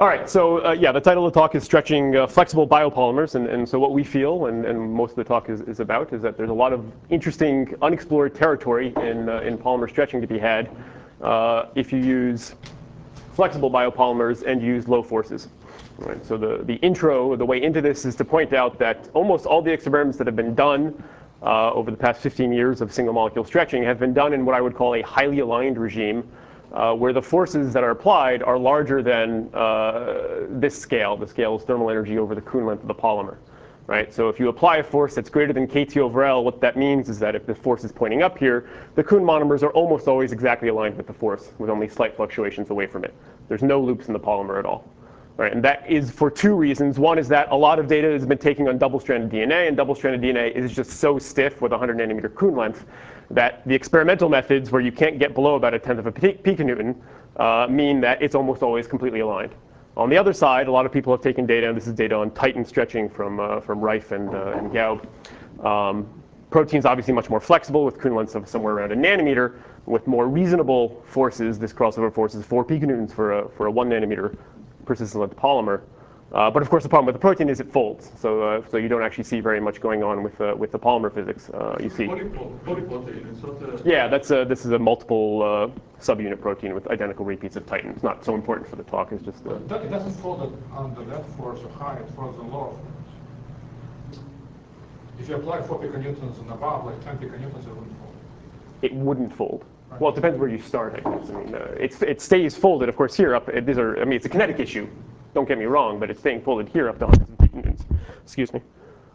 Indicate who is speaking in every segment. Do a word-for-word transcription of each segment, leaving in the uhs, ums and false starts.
Speaker 1: All right, so uh, yeah, the title of the talk is Stretching uh, Flexible Biopolymers. And, and so what we feel, and, and most of the talk is, is about, is that there's a lot of interesting unexplored territory in, uh, in polymer stretching to be had uh, if you use flexible biopolymers and use low forces. Right, so the, the intro, the way into this is to point out that almost all the experiments that have been done uh, over the past fifteen years of single molecule stretching have been done in what I would call a highly aligned regime, Uh, where the forces that are applied are larger than uh, this scale. The scale is thermal energy over the Kuhn length of the polymer. Right? So if you apply a force that's greater than K T over L, what that means is that if the force is pointing up here, the Kuhn monomers are almost always exactly aligned with the force, with only slight fluctuations away from it. There's no loops in the polymer at all. Right? And that is for two reasons. One is that a lot of data has been taken on double-stranded D N A, and double-stranded D N A is just so stiff with one hundred nanometer Kuhn length that the experimental methods where you can't get below about a tenth of a piconewton uh, mean that it's almost always completely aligned. On the other side, a lot of people have taken data, and this is data on Titan stretching from, uh, from Reif and, uh, and Gaub. Um, protein's obviously much more flexible with Kuhn lengths of somewhere around a nanometer. With more reasonable forces, this crossover force is four piconewtons for a, for a one nanometer persistent length polymer. Uh, but of course, the problem with the protein is it folds, so uh, so you don't actually see very much going on with uh, with the polymer physics. Uh, you see,
Speaker 2: polyprotein. It's not a
Speaker 1: yeah, that's a, this is a multiple uh, subunit protein with identical repeats of Titan. It's not so important for the talk. It's just uh,
Speaker 3: it doesn't fold under that force or high. It folds on lower force. If you apply four piconewtons and above, like ten piconewtons, it wouldn't fold.
Speaker 1: It wouldn't fold. Right. Well, it depends where you start, I guess. I mean, uh, it's, it stays folded, of course, here up. It, these are, I mean, it's a kinetic issue. Don't get me wrong, but it's staying folded here up to hundreds of piconewtons. Excuse me.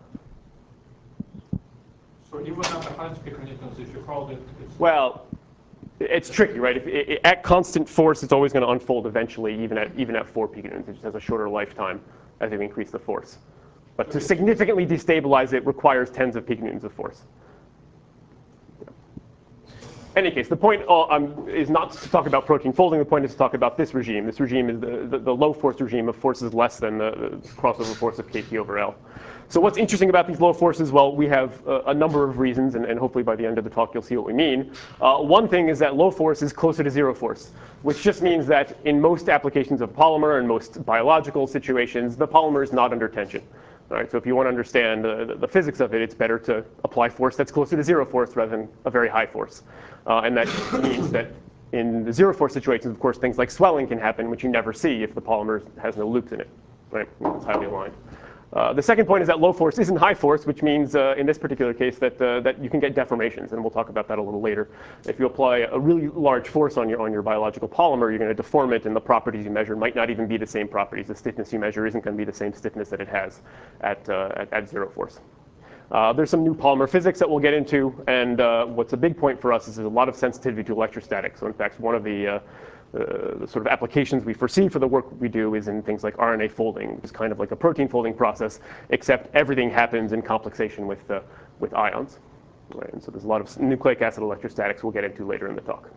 Speaker 3: So even at the hundreds of piconewtons, if you fold it, it's
Speaker 1: well, it's tricky, right? If it, it, at constant force, it's always going to unfold eventually, even at even at four piconewtons. It just has a shorter lifetime as you increase the force. But to significantly destabilize it requires tens of piconewtons of force. In any case, the point uh, um, is not to talk about protein folding. The point is to talk about this regime. This regime is the, the, the low force regime of forces less than the, the crossover force of K T over L. So what's interesting about these low forces? Well, we have uh, a number of reasons, and, and hopefully by the end of the talk you'll see what we mean. Uh, one thing is that low force is closer to zero force, which just means that in most applications of polymer and most biological situations, the polymer is not under tension. All right, so if you want to understand uh, the, the physics of it, it's better to apply force that's closer to zero force rather than a very high force. Uh, and that means that in the zero force situations, of course, things like swelling can happen, which you never see if the polymer has no loops in it. Right? It's highly aligned. Uh, the second point is that low force isn't high force, which means uh, in this particular case that, uh, that you can get deformations, and we'll talk about that a little later. If you apply a really large force on your, on your biological polymer, you're going to deform it, and the properties you measure might not even be the same properties. The stiffness you measure isn't going to be the same stiffness that it has at, uh, at, at zero force. Uh, there's some new polymer physics that we'll get into, and uh, what's a big point for us is there's a lot of sensitivity to electrostatics. So in fact, one of the uh, Uh, the sort of applications we foresee for the work we do is in things like R N A folding, which is kind of like a protein folding process, except everything happens in complexation with, uh, with ions. Right? And so there's a lot of nucleic acid electrostatics we'll get into later in the talk.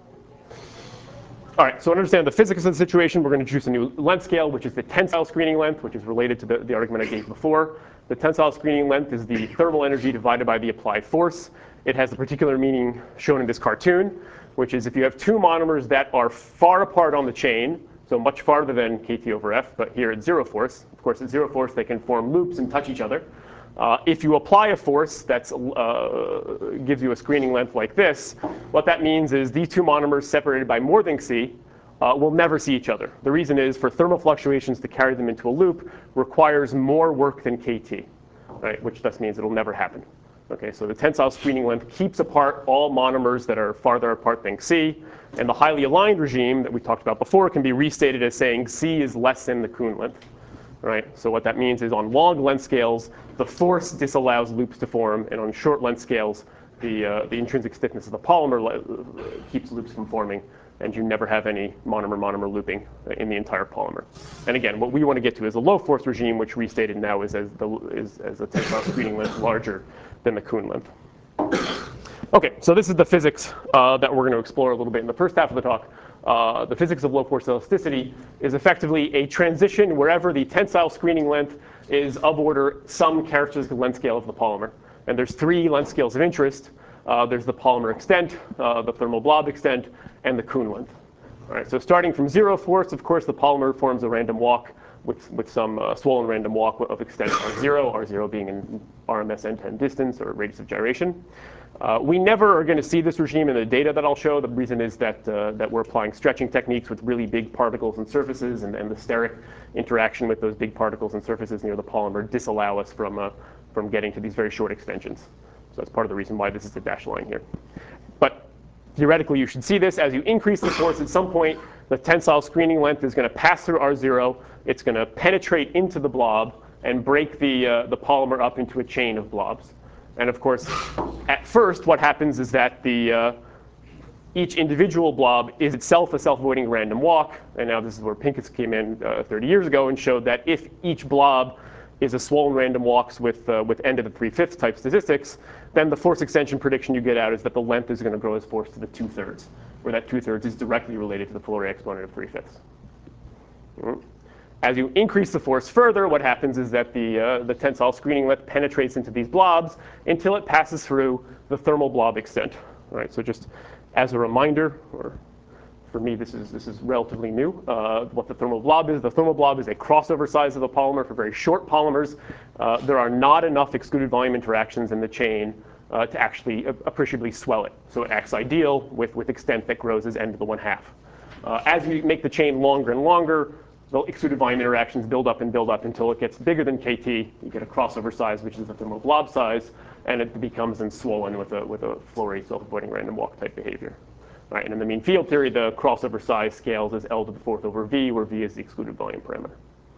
Speaker 1: All right, so to understand the physics of the situation, we're going to introduce a new length scale, which is the tensile screening length, which is related to the, the argument I gave before. The tensile screening length is the thermal energy divided by the applied force. It has the particular meaning shown in this cartoon, which is if you have two monomers that are far apart on the chain, so much farther than K T over F, but here at zero force. Of course, at zero force, they can form loops and touch each other. Uh, if you apply a force that uh, gives you a screening length like this, what that means is these two monomers separated by more than C uh, will never see each other. The reason is for thermal fluctuations to carry them into a loop requires more work than K T, right? Which thus means it'll never happen. Okay, so the tensile screening length keeps apart all monomers that are farther apart than C. And the highly aligned regime that we talked about before can be restated as saying C is less than the Kuhn length. Right? So what that means is on long length scales, the force disallows loops to form, and on short length scales, the, uh, the intrinsic stiffness of the polymer keeps loops from forming, and you never have any monomer-monomer looping in the entire polymer. And again, what we want to get to is a low force regime, which restated now is as the is as a tensile screening length larger than the Kuhn length. Okay, so this is the physics uh, that we're going to explore a little bit in the first half of the talk. Uh, the physics of low force elasticity is effectively a transition wherever the tensile screening length is of order some characteristic length scale of the polymer. And there's three length scales of interest. Uh, there's the polymer extent, uh, the thermal blob extent, and the Kuhn length. All right, so starting from zero force, of course, the polymer forms a random walk with, with some uh, swollen random walk of extent R zero, R zero being an R M S end to end distance or radius of gyration. Uh, we never are going to see this regime in the data that I'll show. The reason is that, uh, that we're applying stretching techniques with really big particles and surfaces, and, and the steric interaction with those big particles and surfaces near the polymer disallow us from, uh, from getting to these very short extensions. So that's part of the reason why this is a dashed line here. But theoretically, you should see this. As you increase the force, at some point, the tensile screening length is going to pass through R zero. It's going to penetrate into the blob and break the, uh, the polymer up into a chain of blobs. And of course, at first, what happens is that the, uh, each individual blob is itself a self-avoiding random walk. And now this is where Pincus came in uh, thirty years ago and showed that if each blob is a swollen random walks with, uh, with n to the three-fifths type statistics, then the force extension prediction you get out is that the length is going to grow as force to the two-thirds, where that two-thirds is directly related to the full array exponent of three-fifths. Mm-hmm. As you increase the force further, what happens is that the, uh, the tensile screening length penetrates into these blobs until it passes through the thermal blob extent. All right, so just as a reminder, or for me this is, this is relatively new, uh, what the thermal blob is. The thermal blob is a crossover size of the polymer for very short polymers. Uh, there are not enough excluded volume interactions in the chain uh, to actually appreciably swell it. So it acts ideal with, with extent that grows as n to the one half. Uh, as you make the chain longer and longer, the extruded volume interactions build up and build up until it gets bigger than K T. You get a crossover size, which is the thermal blob size, and it becomes then swollen with a, with a flow rate self-avoiding random walk type behavior. All right, and in the mean field theory, the crossover size scales as L to the fourth over V, where V is the excluded volume parameter.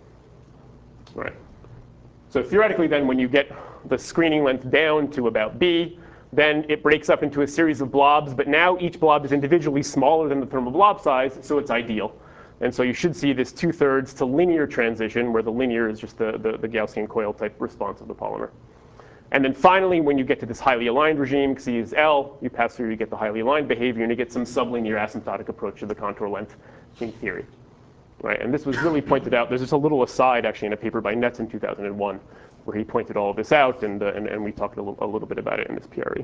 Speaker 1: All right. So theoretically, then, when you get the screening length down to about B, then it breaks up into a series of blobs, but now each blob is individually smaller than the thermal blob size, so it's ideal. And so you should see this two-thirds to linear transition, where the linear is just the, the, the Gaussian coil type response of the polymer. And then finally, when you get to this highly aligned regime, C is L, you pass through, you get the highly aligned behavior, and you get some sublinear asymptotic approach to the contour length in theory. Right? And this was really pointed out. There's just a little aside, actually, in a paper by Netz in two thousand one, where he pointed all of this out, and, uh, and, and we talked a little, a little bit about it in this P R E.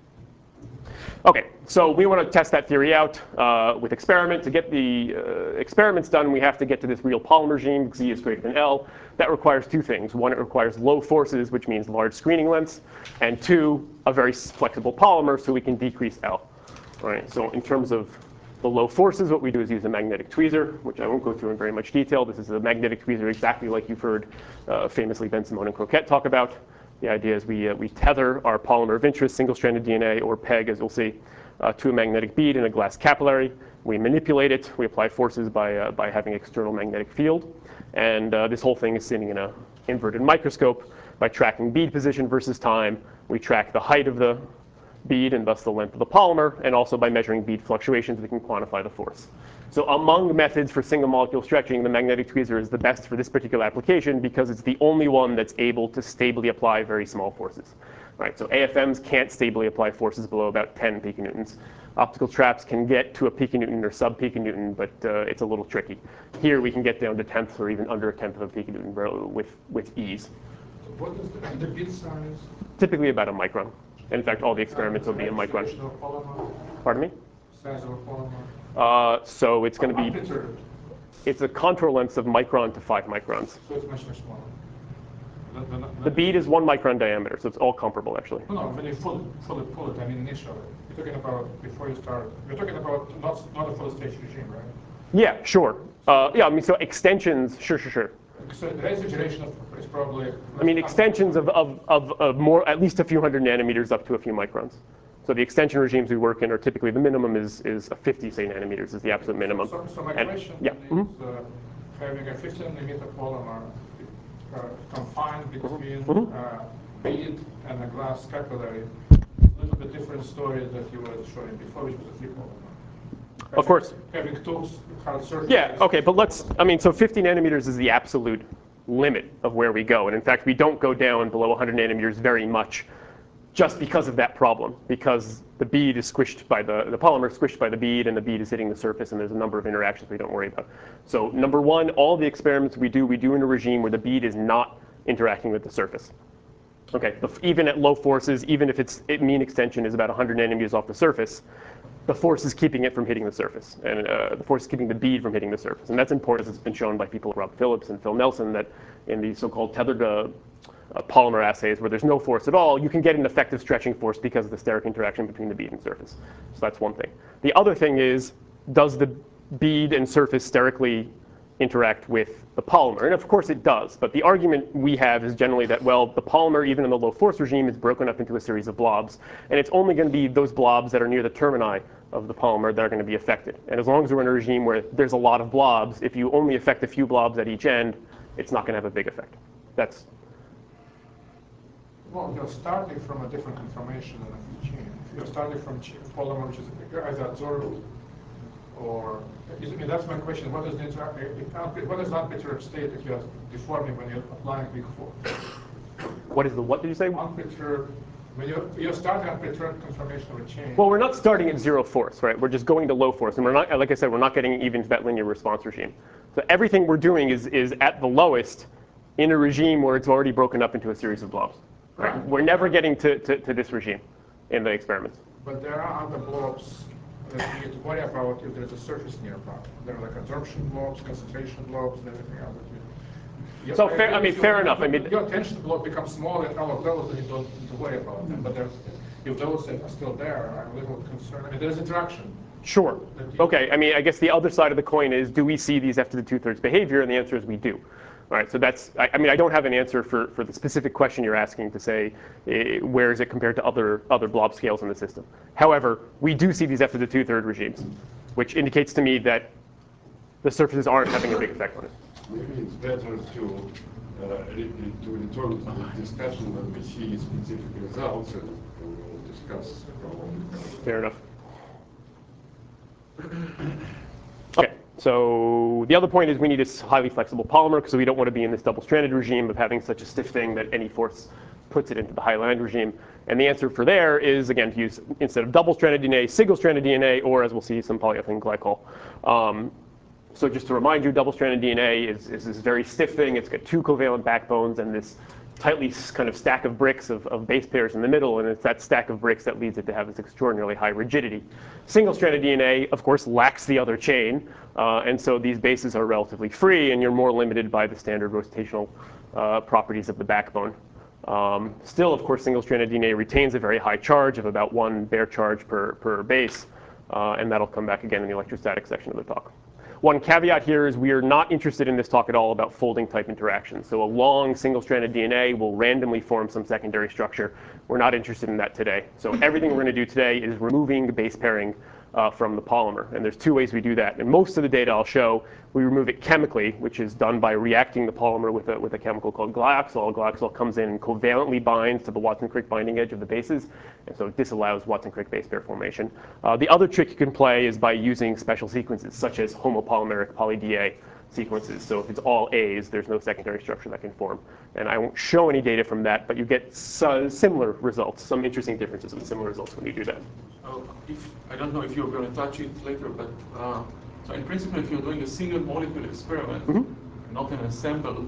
Speaker 1: Okay, so we want to test that theory out uh, with experiment. To get the uh, experiments done, we have to get to this real polymer regime, because Z is greater than L. That requires two things. One, it requires low forces, which means large screening lengths. And two, a very flexible polymer, so we can decrease L. All right, so in terms of the low forces, what we do is use a magnetic tweezer, which I won't go through in very much detail. This is a magnetic tweezer exactly like you've heard uh, famously Ben Simone and Croquette talk about. The idea is we, uh, we tether our polymer of interest, single-stranded D N A, or PEG, as you'll see, uh, to a magnetic bead in a glass capillary. We manipulate it. We apply forces by, uh, by having external magnetic field. And uh, this whole thing is sitting in an inverted microscope. By tracking bead position versus time, we track the height of the bead and thus the length of the polymer. And also by measuring bead fluctuations, we can quantify the force. So among methods for single molecule stretching, the magnetic tweezer is the best for this particular application because it's the only one that's able to stably apply very small forces. Right, so A F Ms can't stably apply forces below about ten piconewtons. Optical traps can get to a piconewton or sub-piconewton, but uh, it's a little tricky. Here we can get down to tenths or even under a tenth of a piconewton with, with ease.
Speaker 3: What is the, the bead size?
Speaker 1: Typically about a micron. In fact, all the experiments will be a micron. Pardon me?
Speaker 3: Size of a polymer?
Speaker 1: Uh, so it's going to be,
Speaker 3: Unperturbed.
Speaker 1: it's a contour length of micron to five microns.
Speaker 3: So it's much, much smaller. The, the, the,
Speaker 1: The bead is one micron diameter, so it's all comparable, actually.
Speaker 3: No, no, when you fully, fully pull it, I mean initially. You're talking about before you start, you're talking about not, not a full stage regime, right?
Speaker 1: Yeah, sure. Uh, yeah, I mean, so extensions, sure, sure, sure.
Speaker 3: So the rate saturation of is probably...
Speaker 1: I mean, extensions of, of, of, of more, at least a few hundred nanometers up to a few microns. So the extension regimes we work in are typically, the minimum is, is a fifty, say, nanometers is the absolute minimum.
Speaker 3: So, so my
Speaker 1: and,
Speaker 3: question
Speaker 1: yeah.
Speaker 3: is
Speaker 1: Mm-hmm.
Speaker 3: uh, having a fifty nanometer polymer uh, confined between
Speaker 1: mm-hmm.
Speaker 3: uh, bead and a glass capillary, a little bit different story that you were showing before, which was a flip polymer.
Speaker 1: Of course.
Speaker 3: Having two hard surfaces.
Speaker 1: Yeah, okay, but let's, I mean, so fifty nanometers is the absolute limit of where we go. And in fact, we don't go down below one hundred nanometers very much just because of that problem, because the bead is squished by the, the polymer is squished by the bead, and the bead is hitting the surface, and there's a number of interactions we don't worry about. So number one, all the experiments we do, we do in a regime where the bead is not interacting with the surface. Okay, even at low forces, even if its it mean extension is about one hundred nanometers off the surface, the force is keeping it from hitting the surface, and uh, the force is keeping the bead from hitting the surface. And that's important, as it's been shown by people like Rob Phillips and Phil Nelson, that in these so-called tethered uh, uh, polymer assays where there's no force at all, you can get an effective stretching force because of the steric interaction between the bead and surface. So that's one thing. The other thing is, does the bead and surface sterically interact with the polymer? And of course it does, but the argument we have is generally that, well, the polymer, even in the low force regime, is broken up into a series of blobs, and it's only going to be those blobs that are near the termini of the polymer that are going to be affected. And as long as we're in a regime where there's a lot of blobs, if you only affect a few blobs at each end, it's not going to have a big effect. That's
Speaker 3: Well, you're starting from a different conformation in a chain. If you're starting from polymer, which is either adsorbed or, I mean, that's my question. What is the inter what is unperturbed state if you're deforming when you're applying big force?
Speaker 1: what is the what did you say?
Speaker 3: Unperturbed. When you're, you're starting unperturbed conformation of a chain.
Speaker 1: Well, we're not starting at zero force, right? We're just going to low force, and we're not, like I said, we're not getting even to that linear response regime. So everything we're doing is is at the lowest in a regime where it's already broken up into a series of blobs. Right?
Speaker 3: Right.
Speaker 1: We're never getting to, to, to this regime in the experiments.
Speaker 3: But there are other blobs that you need to worry about if there's a surface nearby. There are like absorption blobs, concentration blobs, and everything else. You,
Speaker 1: So fair, I mean, fair enough. I mean,
Speaker 3: your tension blob becomes smaller at all of those, and you don't need to worry about them. But there's, if those are still there, I'm a little concerned. I mean, there's interaction.
Speaker 1: Sure. Okay. I mean, I guess the other side of the coin is, do we see these f to the two-thirds behavior? And the answer is we do. All right. So that's. I, I mean, I don't have an answer for, for the specific question you're asking to say uh, where is it compared to other other blob scales in the system. However, we do see these f to the two-thirds regimes, which indicates to me that the surfaces aren't having a big effect on it.
Speaker 4: Maybe it's better to uh, re to return to the discussion when we see specific results, and we'll discuss probably.
Speaker 1: Fair enough. Okay, so the other point is we need a highly flexible polymer because we don't want to be in this double-stranded regime of having such a stiff thing that any force puts it into the high-land regime. And the answer for there is, again, to use, instead of double-stranded D N A, single-stranded D N A, or as we'll see, some polyethylene glycol. Um, so just to remind you, double-stranded D N A is, is this very stiff thing. It's got two covalent backbones and this tightly kind of stack of bricks of, of base pairs in the middle, and it's that stack of bricks that leads it to have this extraordinarily high rigidity. Single-stranded D N A, of course, lacks the other chain, uh, and so these bases are relatively free, and you're more limited by the standard rotational uh, properties of the backbone. Um, still, of course, single-stranded D N A retains a very high charge of about one bare charge per, per base, uh, and that'll come back again in the electrostatic section of the talk. One caveat here is we are not interested in this talk at all about folding type interactions. So a long single-stranded D N A will randomly form some secondary structure. We're not interested in that today. So everything we're going to do today is removing base pairing uh, from the polymer. And there's two ways we do that. And most of the data I'll show, we remove it chemically, which is done by reacting the polymer with a, with a chemical called glyoxol. Glyoxol comes in and covalently binds to the Watson-Crick binding edge of the bases, and so it disallows Watson-Crick base pair formation. Uh, the other trick you can play is by using special sequences, such as homopolymeric poly-D A sequences. So if it's all A's, there's no secondary structure that can form. And I won't show any data from that, but you get so similar results, some interesting differences with similar results when you do that.
Speaker 2: Uh, if, I don't know if you're going to touch it later, but uh, so in principle, if you're doing a single molecule experiment, mm-hmm. not an ensemble,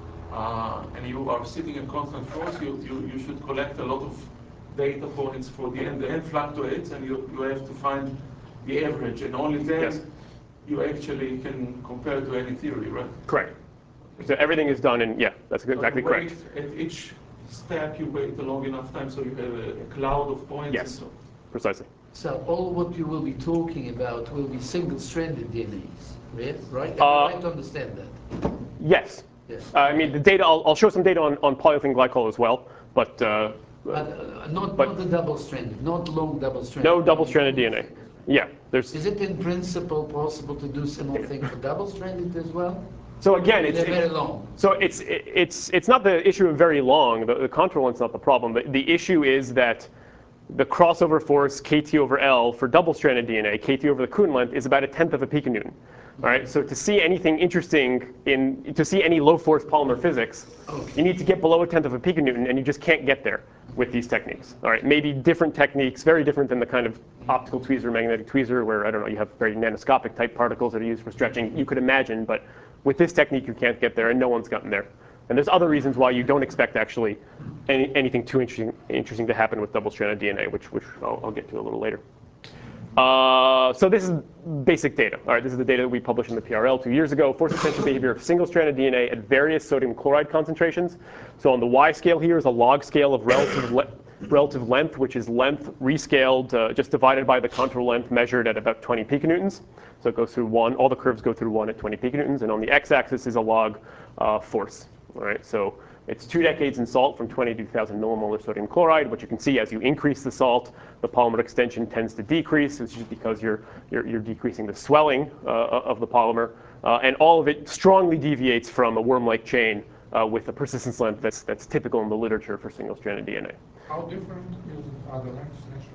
Speaker 2: uh, and you are sitting in constant force, you, you, you should collect a lot of data points for the end. The end fluctuates, and you, you have to find the average, and only then yes. you actually can compare to any theory, right?
Speaker 1: Correct. So everything is done in, yeah, that's exactly
Speaker 2: so
Speaker 1: correct.
Speaker 2: At each step, you wait a long enough time, so you have a, a cloud of points.
Speaker 1: Yes,
Speaker 2: and so.
Speaker 1: precisely.
Speaker 5: So all what you will be talking about will be single-stranded D N As, yes? Right? Am
Speaker 1: Uh,
Speaker 5: I right to understand that?
Speaker 1: Yes.
Speaker 5: Yes.
Speaker 1: Uh, I mean, the data, I'll, I'll show some data on, on polyethylene glycol as well, but, uh,
Speaker 5: But uh, not,
Speaker 1: but
Speaker 5: not the double-stranded, not long double-stranded.
Speaker 1: no double-stranded D N A. Yeah, there's.
Speaker 5: Is it in principle possible to do similar thing for double-stranded as well?
Speaker 1: So again, it's
Speaker 5: They're very
Speaker 1: it,
Speaker 5: long.
Speaker 1: So it's it, it's it's not the issue of very long. The, the contour length's not the problem. But the issue is that the crossover force K T over L for double-stranded D N A, K T over the Kuhn length, is about a tenth of a piconewton. All right. So to see anything interesting in to see any low-force polymer physics, okay. you need to get below a tenth of a piconewton, and you just can't get there with these techniques. All right. Maybe different techniques, very different than the kind of optical tweezer, magnetic tweezer, where I don't know, you have very nanoscopic type particles that are used for stretching. You could imagine, but with this technique, you can't get there, and no one's gotten there. And there's other reasons why you don't expect actually any, anything too interesting, interesting to happen with double-stranded D N A, which, which I'll, I'll get to a little later. Uh, so this is basic data. All right, this is the data that we published in the P R L two years ago. Force extension behavior of single-stranded D N A at various sodium chloride concentrations. So on the Y scale here is a log scale of relative le relative length, which is length rescaled, uh, just divided by the contour length measured at about twenty piconewtons. So it goes through one. All the curves go through one at twenty piconewtons. And on the x-axis is a log uh, force. All right, so it's two decades in salt from twenty to two thousand millimolar sodium chloride. What you can see as you increase the salt, the polymer extension tends to decrease. It's just because you're, you're, you're decreasing the swelling uh, of the polymer. Uh, and all of it strongly deviates from a worm-like chain uh, with a persistence length that's, that's typical in the literature for single-stranded D N A.
Speaker 3: How different is, are the lengths naturally?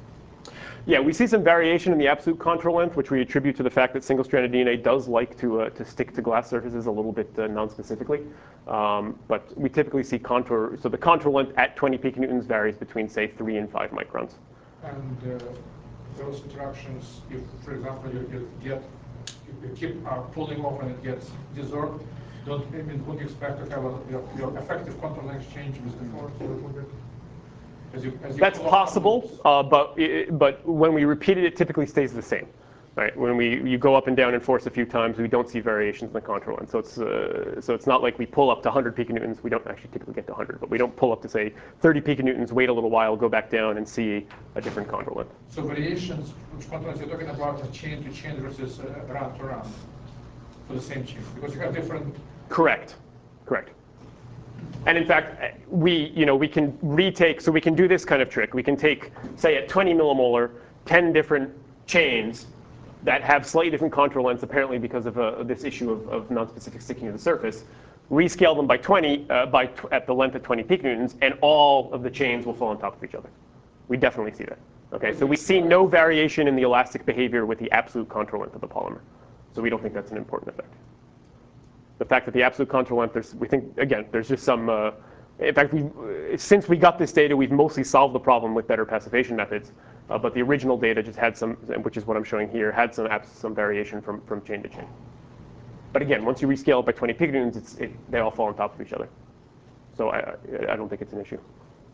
Speaker 1: Yeah, we see some variation in the absolute contour length, which we attribute to the fact that single-stranded D N A does like to, uh, to stick to glass surfaces a little bit uh, non-specifically. Um, but we typically see contour, so the contour length at twenty piconewtons varies between, say, three and five microns.
Speaker 3: And uh, those interactions, if, for example, you, you get, you keep uh, pulling off and it gets desorbed, don't, I mean, would you expect to have a, your, your effective contour length change with the force a little bit? As you, as you
Speaker 1: That's possible, uh, but, it, but when we repeat it, it typically stays the same. Right? When we, you go up and down in force a few times, we don't see variations in the contour length. So it's, uh, so it's not like we pull up to one hundred piconewtons. We don't actually typically get to one hundred, but we don't pull up to, say, thirty piconewtons, wait a little while, go back down, and see a different contour length.
Speaker 3: So variations, which contour length you're talking about, are chain to chain versus uh, round to round for the same chain, because you have different.
Speaker 1: Correct. Correct. And in fact, we, you know, we can retake, so we can do this kind of trick. We can take, say, at twenty millimolar, ten different chains that have slightly different contour lengths, apparently because of uh, this issue of, of non-specific sticking to the surface, rescale them by twenty, uh, by tw at the length of twenty piconewtons, and all of the chains will fall on top of each other. We definitely see that. Okay, so we see no variation in the elastic behavior with the absolute contour length of the polymer. So we don't think that's an important effect. The fact that the absolute contour length, there's, we think, again, there's just some, uh, in fact, we, since we got this data, we've mostly solved the problem with better passivation methods. Uh, but the original data just had some, which is what I'm showing here, had some, some variation from, from chain to chain. But again, once you rescale it by twenty piconewtons, it's, it, they all fall on top of each other. So I, I don't think it's an issue.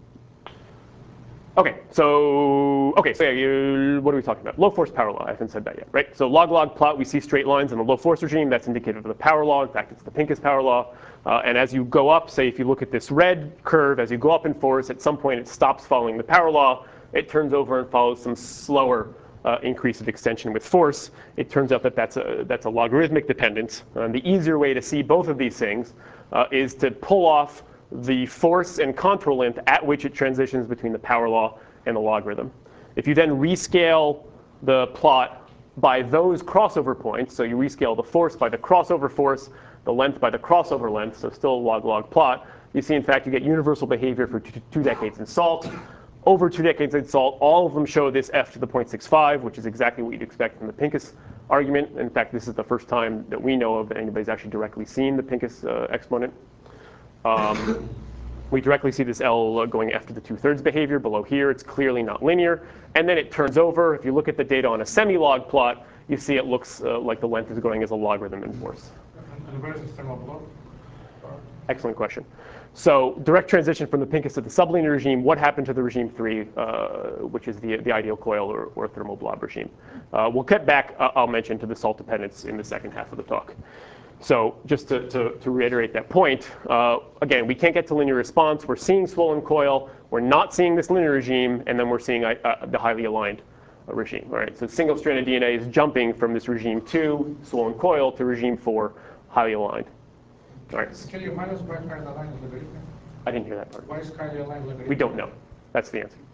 Speaker 1: Okay, so okay, so yeah, you, what are we talking about? Low force power law. I haven't said that yet, right? So log-log plot, we see straight lines in the low force regime. That's indicative of the power law. In fact, it's the Pincus power law. Uh, and as you go up, say if you look at this red curve, as you go up in force, at some point it stops following the power law. It turns over and follows some slower uh, increase of extension with force. It turns out that that's a, that's a logarithmic dependence. And the easier way to see both of these things uh, is to pull off the force and contour length at which it transitions between the power law and the logarithm. If you then rescale the plot by those crossover points, so you rescale the force by the crossover force, the length by the crossover length, so still a log-log plot, you see, in fact, you get universal behavior for two, two decades in salt. Over two decades in salt, all of them show this f to the zero point six five, which is exactly what you'd expect from the Pincus argument. In fact, this is the first time that we know of that anybody's actually directly seen the Pincus uh, exponent. Um, we directly see this L going f to the two-thirds behavior below here. It's clearly not linear. And then it turns over. If you look at the data on a semi-log plot, you see it looks uh, like the length is going as a logarithm in force.
Speaker 3: And where is the thermal block?
Speaker 1: Excellent question. So direct transition from the Pincus to the sublinear regime, what happened to the regime three, uh, which is the, the ideal coil or, or thermal blob regime? Uh, we'll get back, uh, I'll mention, to the salt dependence in the second half of the talk. So just to, to, to reiterate that point, uh, again, we can't get to linear response. We're seeing swollen coil. We're not seeing this linear regime. And then we're seeing uh, the highly aligned uh, regime. All right? So single-stranded D N A is jumping from this regime two, swollen coil, to regime four, highly aligned. All right.
Speaker 3: Can you minus by highly aligned logarithm?
Speaker 1: I didn't hear that part.
Speaker 3: Why is highly aligned logarithm?
Speaker 1: We don't know. That's the answer.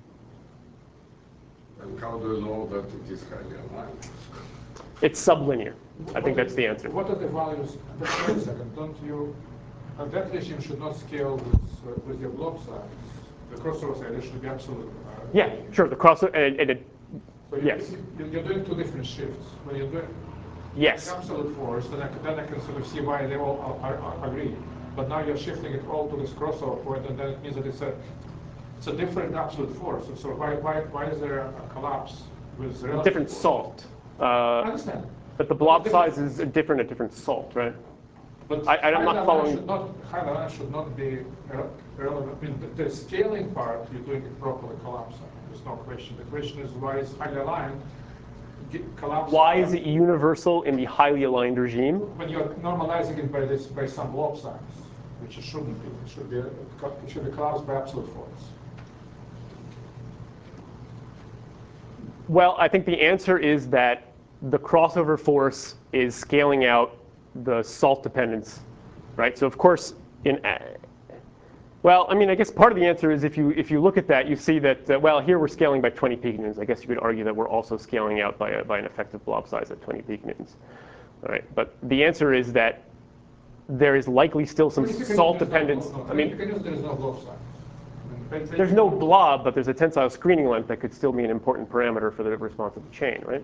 Speaker 4: And how do you know that it is highly aligned?
Speaker 1: It's sublinear. I think that's the answer.
Speaker 3: What are the values? Wait a second. Don't you? Uh, that regime should not scale with, uh, with your blob size. The crossover side, it should be absolute. Uh,
Speaker 1: Yeah, sure. The crossover and, and it,
Speaker 3: so you,
Speaker 1: yes.
Speaker 3: you- You're doing two different shifts. When you're doing
Speaker 1: Yes.
Speaker 3: absolute force, then I, can- then I can sort of see why they all are, are, agree. But now you're shifting it all to this crossover point, and then it means that it's a it's a different absolute force. So, so why why why is there a collapse with relative
Speaker 1: Different
Speaker 3: force?
Speaker 1: salt.
Speaker 3: I
Speaker 1: Uh,
Speaker 3: understand.
Speaker 1: but the blob size is different at different salt, right?
Speaker 3: But
Speaker 1: I, I'm not
Speaker 3: high
Speaker 1: following.
Speaker 3: Should not, high line should not be uh, relevant. I mean, the, the scaling part, you're doing it properly collapsing. There's no question. The question is why is highly aligned collapsing?
Speaker 1: Why is it universal in the highly aligned regime?
Speaker 3: When you're normalizing it by this by some blob size, which it shouldn't be. It should be it should be collapsed by absolute force.
Speaker 1: Well, I think the answer is that the crossover force is scaling out the salt dependence, right? So of course, in well, I mean, I guess part of the answer is if you if you look at that, you see that uh, well, here we're scaling by twenty piconewtons. I guess you could argue that we're also scaling out by a, by an effective blob size at twenty piconewtons. All right, but the answer is that there is likely still some salt dependence.
Speaker 3: No, no,
Speaker 1: I mean,
Speaker 3: there is no blob size. I mean,
Speaker 1: there's no blob, but there's a tensile screening length that could still be an important parameter for the response of the chain, right?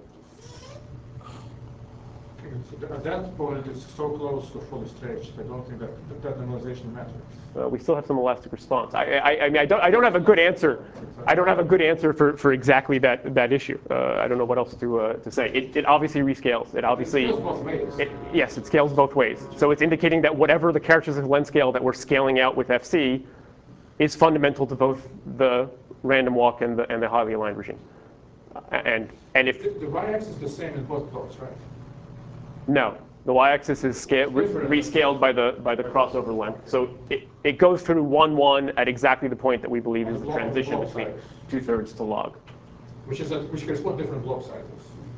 Speaker 3: At that point, it's so close to fully stretched. I don't think that that, that normalization matters.
Speaker 1: Uh, we still have some elastic response. I, I, I mean, I don't, I don't have a good answer. I don't have a good answer for, for exactly that, that issue. Uh, I don't know what else to, uh, to say. It, it obviously rescales. It obviously,
Speaker 3: It scales both ways.
Speaker 1: It, yes, it scales both ways. So it's indicating that whatever the characteristic length scale that we're scaling out with F C is fundamental to both the random walk and the, and the highly aligned regime. Uh, and, and if
Speaker 3: The, the y-axis is the same in both plots, right?
Speaker 1: No, the y-axis is scale, re rescaled by the by the crossover length. So it, it goes through one one at exactly the point that we believe is the
Speaker 3: Blob-
Speaker 1: transition
Speaker 3: blob
Speaker 1: between
Speaker 3: size.
Speaker 1: two thirds to log.
Speaker 3: Which is a, which corresponds to different blob sizes.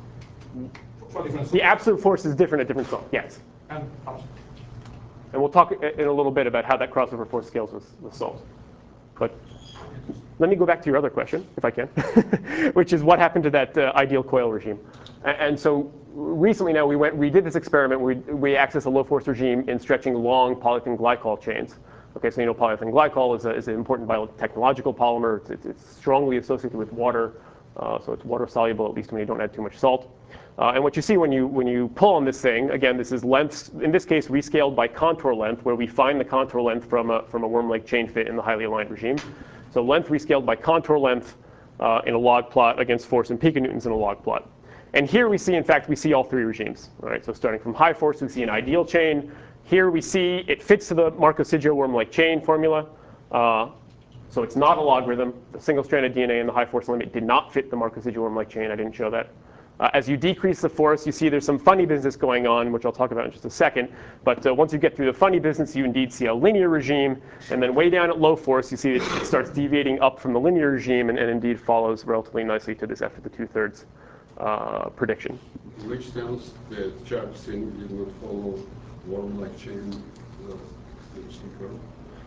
Speaker 3: For different
Speaker 1: The absolute force is different at different salts. Yes,
Speaker 3: and absolute.
Speaker 1: and we'll talk in a little bit about how that crossover force scales with, with salts. But let me go back to your other question, if I can, which is what happened to that uh, ideal coil regime. And, and so recently now we went, we did this experiment where we, we access a low force regime in stretching long polyethylene glycol chains. Okay, so you know polyethylene glycol is, a, is an important biotechnological polymer. It's, it's, it's strongly associated with water, uh, so it's water soluble, at least when you don't add too much salt. Uh, and what you see when you when you pull on this thing, again, this is lengths, in this case, rescaled by contour length, where we find the contour length from a, from a worm-like chain fit in the highly aligned regime. So length rescaled by contour length uh, in a log plot against force in piconewtons in a log plot. And here we see, in fact, we see all three regimes. All right, so starting from high force, we see an ideal chain. Here we see it fits to the Markovitch worm-like chain formula. Uh, so it's not a logarithm. The single-stranded D N A in the high force limit did not fit the Markovitch worm-like chain. I didn't show that. Uh, as you decrease the force, you see there's some funny business going on, which I'll talk about in just a second. But uh, once you get through the funny business, you indeed see a linear regime. And then way down at low force, you see it starts deviating up from the linear regime and, and indeed follows relatively nicely to this F to the two-thirds uh, prediction.
Speaker 4: In which sense the charge thing did not follow worm-like chain uh, extension curve?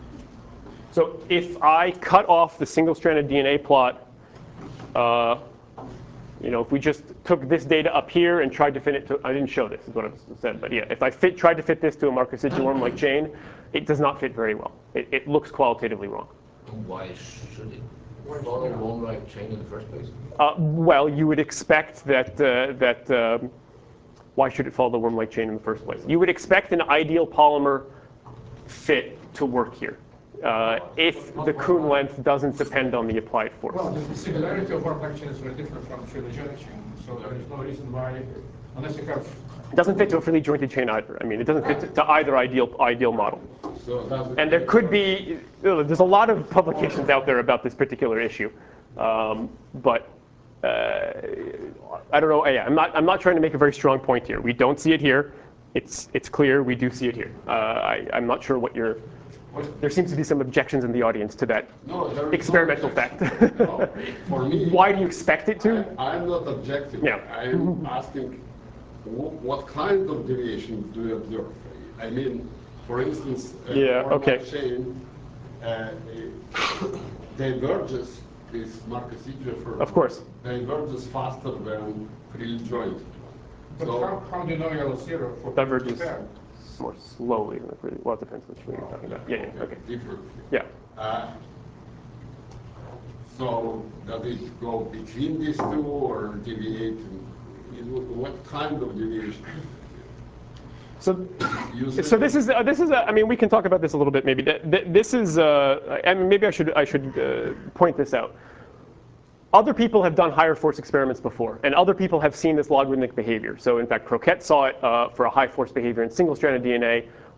Speaker 1: So if I cut off the single-stranded D N A plot, uh, you know, if we just took this data up here and tried to fit it to, I didn't show this, is what I said, but yeah, if I fit, tried to fit this to a Markovitch worm-like chain, it does not fit very well. It, it looks qualitatively wrong.
Speaker 5: Why should it follow worm-like chain in the first place?
Speaker 1: Uh, well, you would expect that, uh, that um, why should it follow the worm-like chain in the first place? You would expect an ideal polymer fit to work here. Uh, if the Kuhn length doesn't depend on the applied force.
Speaker 3: Well, the similarity of worm-like chain is very different from phyllogenic chain, so there is no reason why, unless you have.
Speaker 1: It doesn't fit to a freely jointed chain either. I mean, it doesn't fit to, to either ideal ideal model.
Speaker 4: So that's
Speaker 1: And there could be, there's a lot of publications out there about this particular issue, um, but uh, I don't know. Yeah, I'm not. I'm not trying to make a very strong point here. We don't see it here. It's it's clear we do see it here. Uh, I, I'm not sure what you're. There seems to be some objections in the audience to that
Speaker 4: no, there is
Speaker 1: experimental
Speaker 4: no
Speaker 1: fact.
Speaker 4: No, for me,
Speaker 1: Why do you expect it to?
Speaker 4: I, I'm not objecting.
Speaker 1: Yeah.
Speaker 4: I'm asking wh- what kind of deviation do you observe? I mean, for instance, a
Speaker 1: Yeah,
Speaker 4: worm-like
Speaker 1: okay.
Speaker 4: chain uh, diverges, this Markovitch for
Speaker 1: Of course.
Speaker 4: diverges faster than freely jointed.
Speaker 3: But
Speaker 4: So-
Speaker 3: how, how do you know you're zero for
Speaker 1: Diverges
Speaker 3: prepared?
Speaker 1: more slowly than the freely. Well, it depends which one you're talking about. Yeah, yeah, okay.
Speaker 4: Different.
Speaker 1: Yeah.
Speaker 4: Uh, so does it go between these two or deviate? In what kind of deviation?
Speaker 1: So,
Speaker 4: You
Speaker 1: so this is uh, this is uh, I mean we can talk about this a little bit maybe. Th- th- This is uh, I mean maybe I should I should uh, point this out. Other people have done higher force experiments before, and other people have seen this logarithmic behavior. So in fact, Croquette saw it uh, for a high force behavior in single-stranded D N A.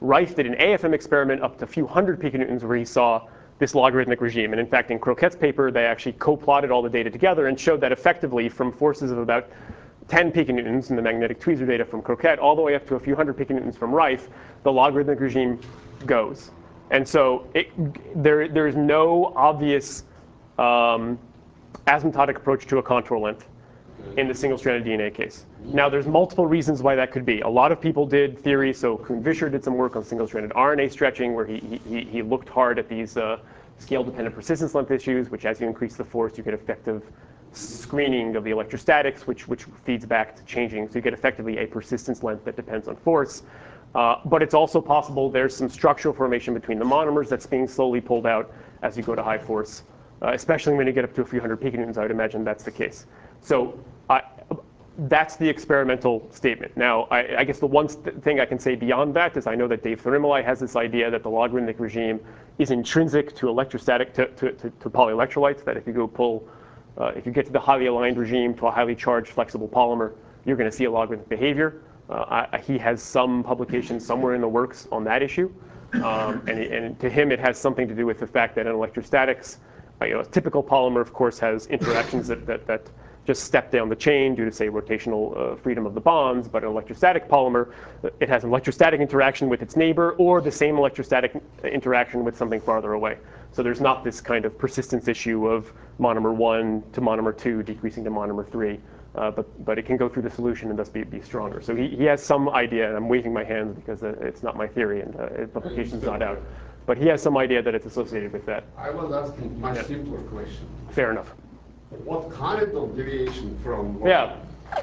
Speaker 1: Rife did an A F M experiment up to a few hundred piconewtons where he saw this logarithmic regime. And in fact, in Croquette's paper, they actually co-plotted all the data together and showed that effectively from forces of about ten piconewtons in the magnetic tweezer data from Croquette all the way up to a few hundred piconewtons from Rife, the logarithmic regime goes. And so it, there, there is no obvious um, asymptotic approach to a contour length in the single-stranded D N A case. Now, there's multiple reasons why that could be. A lot of people did theory. So Kuhn-Vischer did some work on single-stranded R N A stretching, where he, he, he looked hard at these uh, scale-dependent persistence length issues, which as you increase the force, you get effective screening of the electrostatics, which, which feeds back to changing. So you get effectively a persistence length that depends on force. Uh, but it's also possible there's some structural formation between the monomers that's being slowly pulled out as you go to high force, uh, especially when you get up to a few hundred piconewtons. I would imagine that's the case. So I, that's the experimental statement. Now, I, I guess the one th thing I can say beyond that is I know that Dave Thurimali has this idea that the logarithmic regime is intrinsic to electrostatic to, to, to, to polyelectrolytes, that if you go pull, uh, if you get to the highly aligned regime to a highly charged flexible polymer, you're going to see a logarithmic behavior. Uh, I, he has some publications somewhere in the works on that issue. Um, and, and to him, it has something to do with the fact that in electrostatics, uh, you know, a typical polymer, of course, has interactions that, that, that just step down the chain due to, say, rotational uh, freedom of the bonds. But an electrostatic polymer, it has an electrostatic interaction with its neighbor or the same electrostatic interaction with something farther away. So there's not this kind of persistence issue of monomer one to monomer two decreasing to monomer three. Uh, but, but it can go through the solution and thus be, be stronger. So he, he has some idea, and I'm waving my hands because uh, it's not my theory and uh, the publication's not out. But he has some idea that it's associated with that.
Speaker 4: I was asking much
Speaker 1: Yeah.
Speaker 4: simpler question.
Speaker 1: Fair enough.
Speaker 4: What kind of deviation from what?
Speaker 1: Yeah.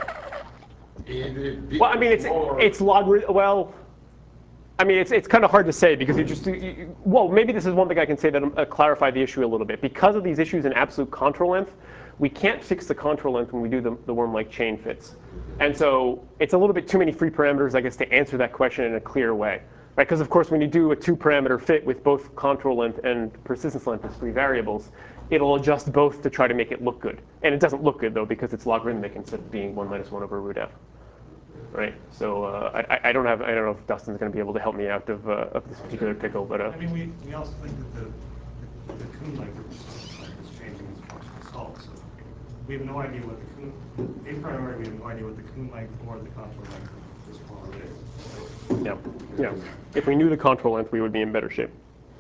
Speaker 4: Is it big
Speaker 1: Well, I mean, it's
Speaker 4: or-
Speaker 1: it's logarithm. Well, I mean, it's it's kind of hard to say because you just you, you- well, maybe this is one thing I can say that uh, clarify the issue a little bit. Because of these issues in absolute contour length, we can't fix the contour length when we do the, the worm-like chain fits. And so it's a little bit too many free parameters, I guess, to answer that question in a clear way. Right? Because, of course, when you do a two-parameter fit with both contour length and persistence length as free variables, it'll adjust both to try to make it look good. And it doesn't look good, though, because it's logarithmic instead of being one minus one over root f. Right? So uh, I, I don't have I don't know if Dustin's going to be able to help me out of, uh, of this particular pickle, but uh,
Speaker 6: I mean, we, we also think that the, the Kuhn length is changing as a function of salt. So we have no idea what the Kuhn, a priori, we have no idea what the Kuhn length or the contour length of this polymer is.
Speaker 1: yeah, yeah. If we knew the contour length, we would be in better shape.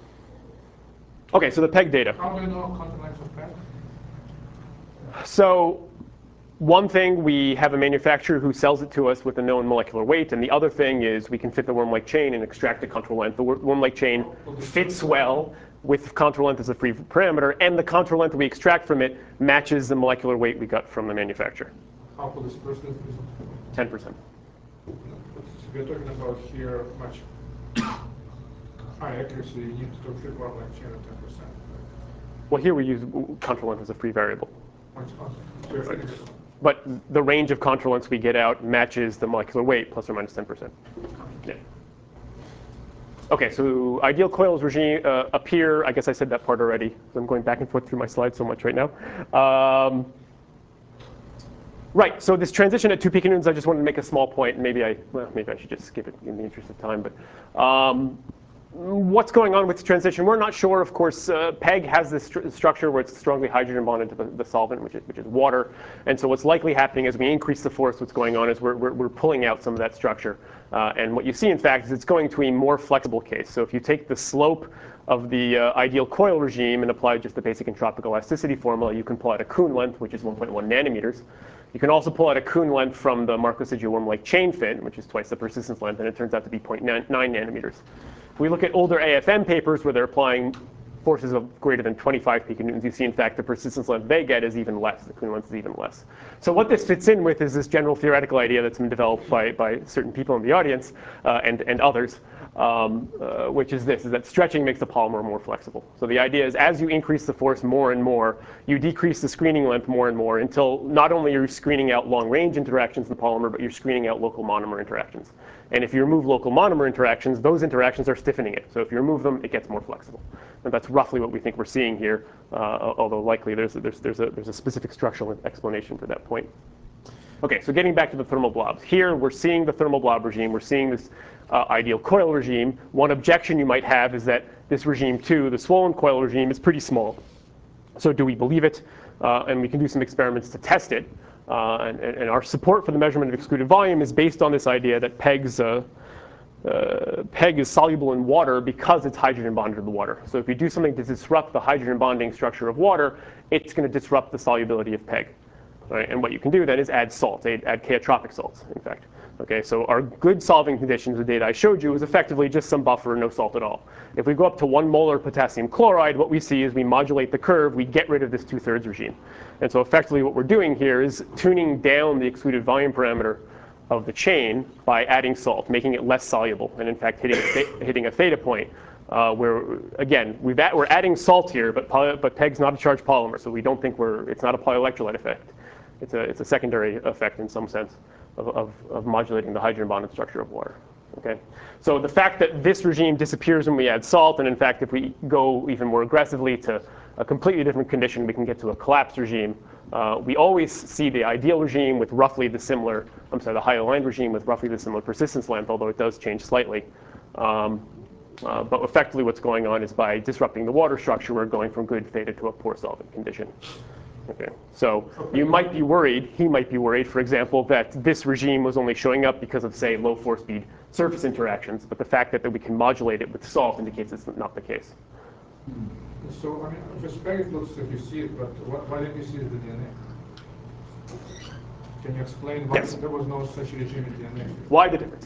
Speaker 1: Okay, so the PEG data.
Speaker 3: How do you know contour length of PEG?
Speaker 1: So one thing, we have a manufacturer who sells it to us with a known molecular weight, and the other thing is we can fit the worm-like chain and extract the contour length. The worm-like chain fits well with contour length as a free parameter, and the contour length we extract from it matches the molecular weight we got from the manufacturer.
Speaker 3: How will this person?
Speaker 1: ten percent.
Speaker 3: So we're talking about here much high accuracy. You need to fit one like chain at ten percent.
Speaker 1: Well, here we use contour length as a free variable.
Speaker 3: What's constant? So you're fitting this-
Speaker 1: But the range of contour lengths we get out matches the molecular weight plus or minus ten percent. Yeah. Okay, so ideal coils regime uh, up here. I guess I said that part already. I'm going back and forth through my slides so much right now. Um, right, so this transition at two piconewtons, I just wanted to make a small point. Maybe I, well, maybe I should just skip it in the interest of time. But um, what's going on with the transition? We're not sure. Of course, uh, PEG has this stru structure where it's strongly hydrogen bonded to the, the solvent, which is, which is water. And so what's likely happening as we increase the force, what's going on is we're, we're, we're pulling out some of that structure. Uh, and what you see, in fact, is it's going to a more flexible case. So if you take the slope of the uh, ideal coil regime and apply just the basic entropic elasticity formula, you can pull out a Kuhn length, which is one point one nanometers. You can also pull out a Kuhn length from the Markov-Sigia worm-like chain fit, which is twice the persistence length, and it turns out to be zero point nine nanometers. If we look at older A F M papers where they're applying forces of greater than twenty-five piconewtons, you see, in fact, the persistence length they get is even less. The Kuhn length is even less. So what this fits in with is this general theoretical idea that's been developed by, by certain people in the audience uh, and, and others, um, uh, which is this, is that stretching makes the polymer more flexible. So the idea is as you increase the force more and more, you decrease the screening length more and more until not only are you screening out long-range interactions in the polymer, but you're screening out local monomer interactions. And if you remove local monomer interactions, those interactions are stiffening it. So if you remove them, it gets more flexible. And that's roughly what we think we're seeing here, uh, although likely there's a, there's, there's, a, there's a specific structural explanation for that point. Okay, so getting back to the thermal blobs. Here we're seeing the thermal blob regime. We're seeing this uh, ideal coil regime. One objection you might have is that this regime too, the swollen coil regime, is pretty small. So do we believe it? Uh, and we can do some experiments to test it. Uh, and, and our support for the measurement of excluded volume is based on this idea that PEG's uh, uh, PEG is soluble in water because it's hydrogen bonded to the water. So if you do something to disrupt the hydrogen bonding structure of water, it's going to disrupt the solubility of PEG. Right? And what you can do then is add salt, add, add chaotropic salts, in fact. Okay, so our good solving conditions, the data I showed you, is effectively just some buffer, no salt at all. If we go up to one molar potassium chloride, what we see is we modulate the curve, we get rid of this two-thirds regime. And so effectively what we're doing here is tuning down the excluded volume parameter of the chain by adding salt, making it less soluble, and in fact hitting a, hitting a theta point uh, where, again, we've at, we're adding salt here, but, poly, but PEG's not a charged polymer, so we don't think we're, it's not a polyelectrolyte effect. It's a, it's a secondary effect in some sense of, of, of modulating the hydrogen bonded structure of water. Okay? So the fact that this regime disappears when we add salt, and in fact if we go even more aggressively to a completely different condition, we can get to a collapsed regime. Uh, we always see the ideal regime with roughly the similar, I'm sorry, the high aligned regime with roughly the similar persistence length, although it does change slightly. Um, uh, but effectively what's going on is by disrupting the water structure, we're going from good theta to a poor solvent condition. Okay. So you might be worried, he might be worried, for example, that this regime was only showing up because of, say, low force speed surface interactions, but the fact that, that we can modulate it with salt indicates it's not the case.
Speaker 3: So, I mean, the spec looks like you see it, but what, why didn't you see it in the D N A? Can you explain why
Speaker 1: Yes.
Speaker 3: there was no such regime in D N A?
Speaker 1: Why the difference?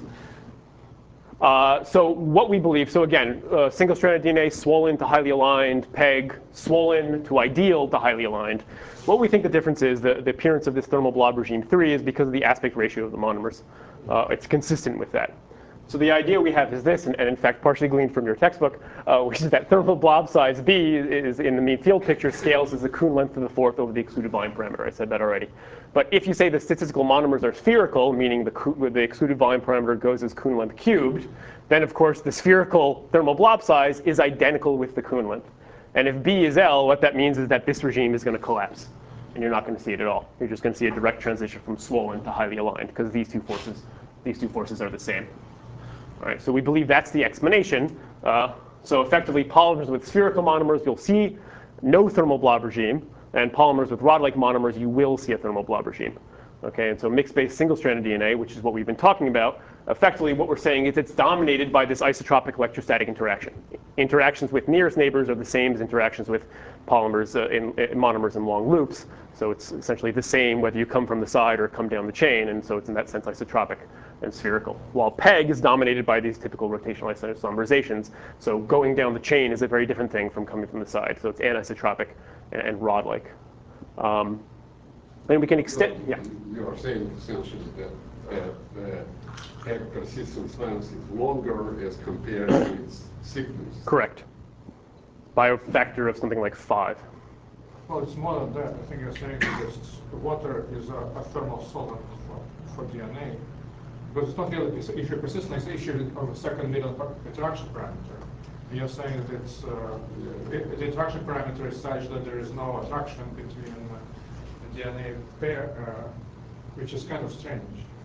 Speaker 1: Uh, so what we believe, so again, uh, single-stranded D N A swollen to highly aligned, PEG swollen to ideal to highly aligned. What we think the difference is, the, the appearance of this thermal blob regime three is because of the aspect ratio of the monomers. Uh, it's consistent with that. So the idea we have is this, and, and in fact partially gleaned from your textbook, uh, which is that thermal blob size B is in the mean field picture scales as the Kuhn length to the fourth over the excluded volume parameter. I said that already. But if you say the statistical monomers are spherical, meaning the, the excluded volume parameter goes as Kuhn length cubed, then of course the spherical thermal blob size is identical with the Kuhn length. And if B is L, what that means is that this regime is going to collapse. And you're not going to see it at all. You're just going to see a direct transition from swollen to highly aligned, because these two forces, these two forces are the same. All right, so we believe that's the explanation. Uh, so effectively, polymers with spherical monomers, you'll see no thermal blob regime. And polymers with rod-like monomers, you will see a thermal blob regime. Okay, and so mixed-base single-stranded D N A, which is what we've been talking about, effectively what we're saying is it's dominated by this isotropic electrostatic interaction. Interactions with nearest neighbors are the same as interactions with polymers uh, in, in monomers in long loops. So it's essentially the same whether you come from the side or come down the chain, and so it's in that sense isotropic and spherical. While PEG is dominated by these typical rotational isomerizations, so going down the chain is a very different thing from coming from the side. So it's anisotropic and, and rod-like. Um, and we can extend,
Speaker 4: So
Speaker 1: yeah.
Speaker 4: You are saying essentially that uh, the PEG persistence length is longer as compared to its thickness.
Speaker 1: Correct. By a factor of something like five.
Speaker 3: Well, it's more than that. I think you're saying that water is a, a thermal solvent for, for D N A. Because it's not really, it's, if your persistence is issue of a second middle interaction parameter. And you're saying that it's, uh, it, the interaction parameter is such that there is no attraction between uh, the D N A pair, uh, which is kind of strange.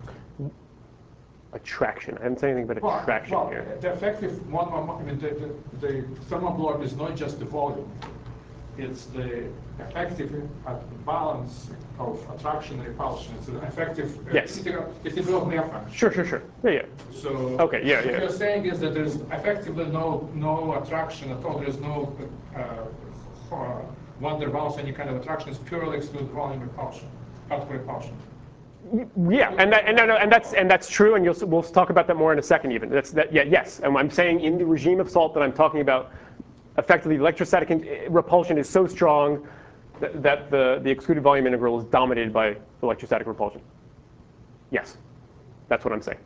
Speaker 1: Attraction. I haven't said anything about
Speaker 3: Well,
Speaker 1: attraction
Speaker 3: well,
Speaker 1: here.
Speaker 3: the effective one, I mean, the, the, the thermal blob is not just the volume. It's the effective uh, balance of attraction and repulsion. It's an effective uh,
Speaker 1: Yes.
Speaker 3: integral, it's integral Mayer function.
Speaker 1: Sure, sure, sure. Yeah, yeah.
Speaker 3: So
Speaker 1: Okay, yeah,
Speaker 3: what
Speaker 1: yeah.
Speaker 3: you're saying is that there's effectively no no attraction at all. There's no uh, uh, van der Waals, any kind of attraction. It's purely exclude volume repulsion, particle repulsion.
Speaker 1: Yeah, and that, and, no, no, and that's and that's true, and you'll, we'll talk about that more in a second. Even that's that. Yeah, yes, and I'm saying in the regime of salt that I'm talking about, effectively, the electrostatic in, repulsion is so strong that, that the the excluded volume integral is dominated by electrostatic repulsion. Yes, that's what I'm saying.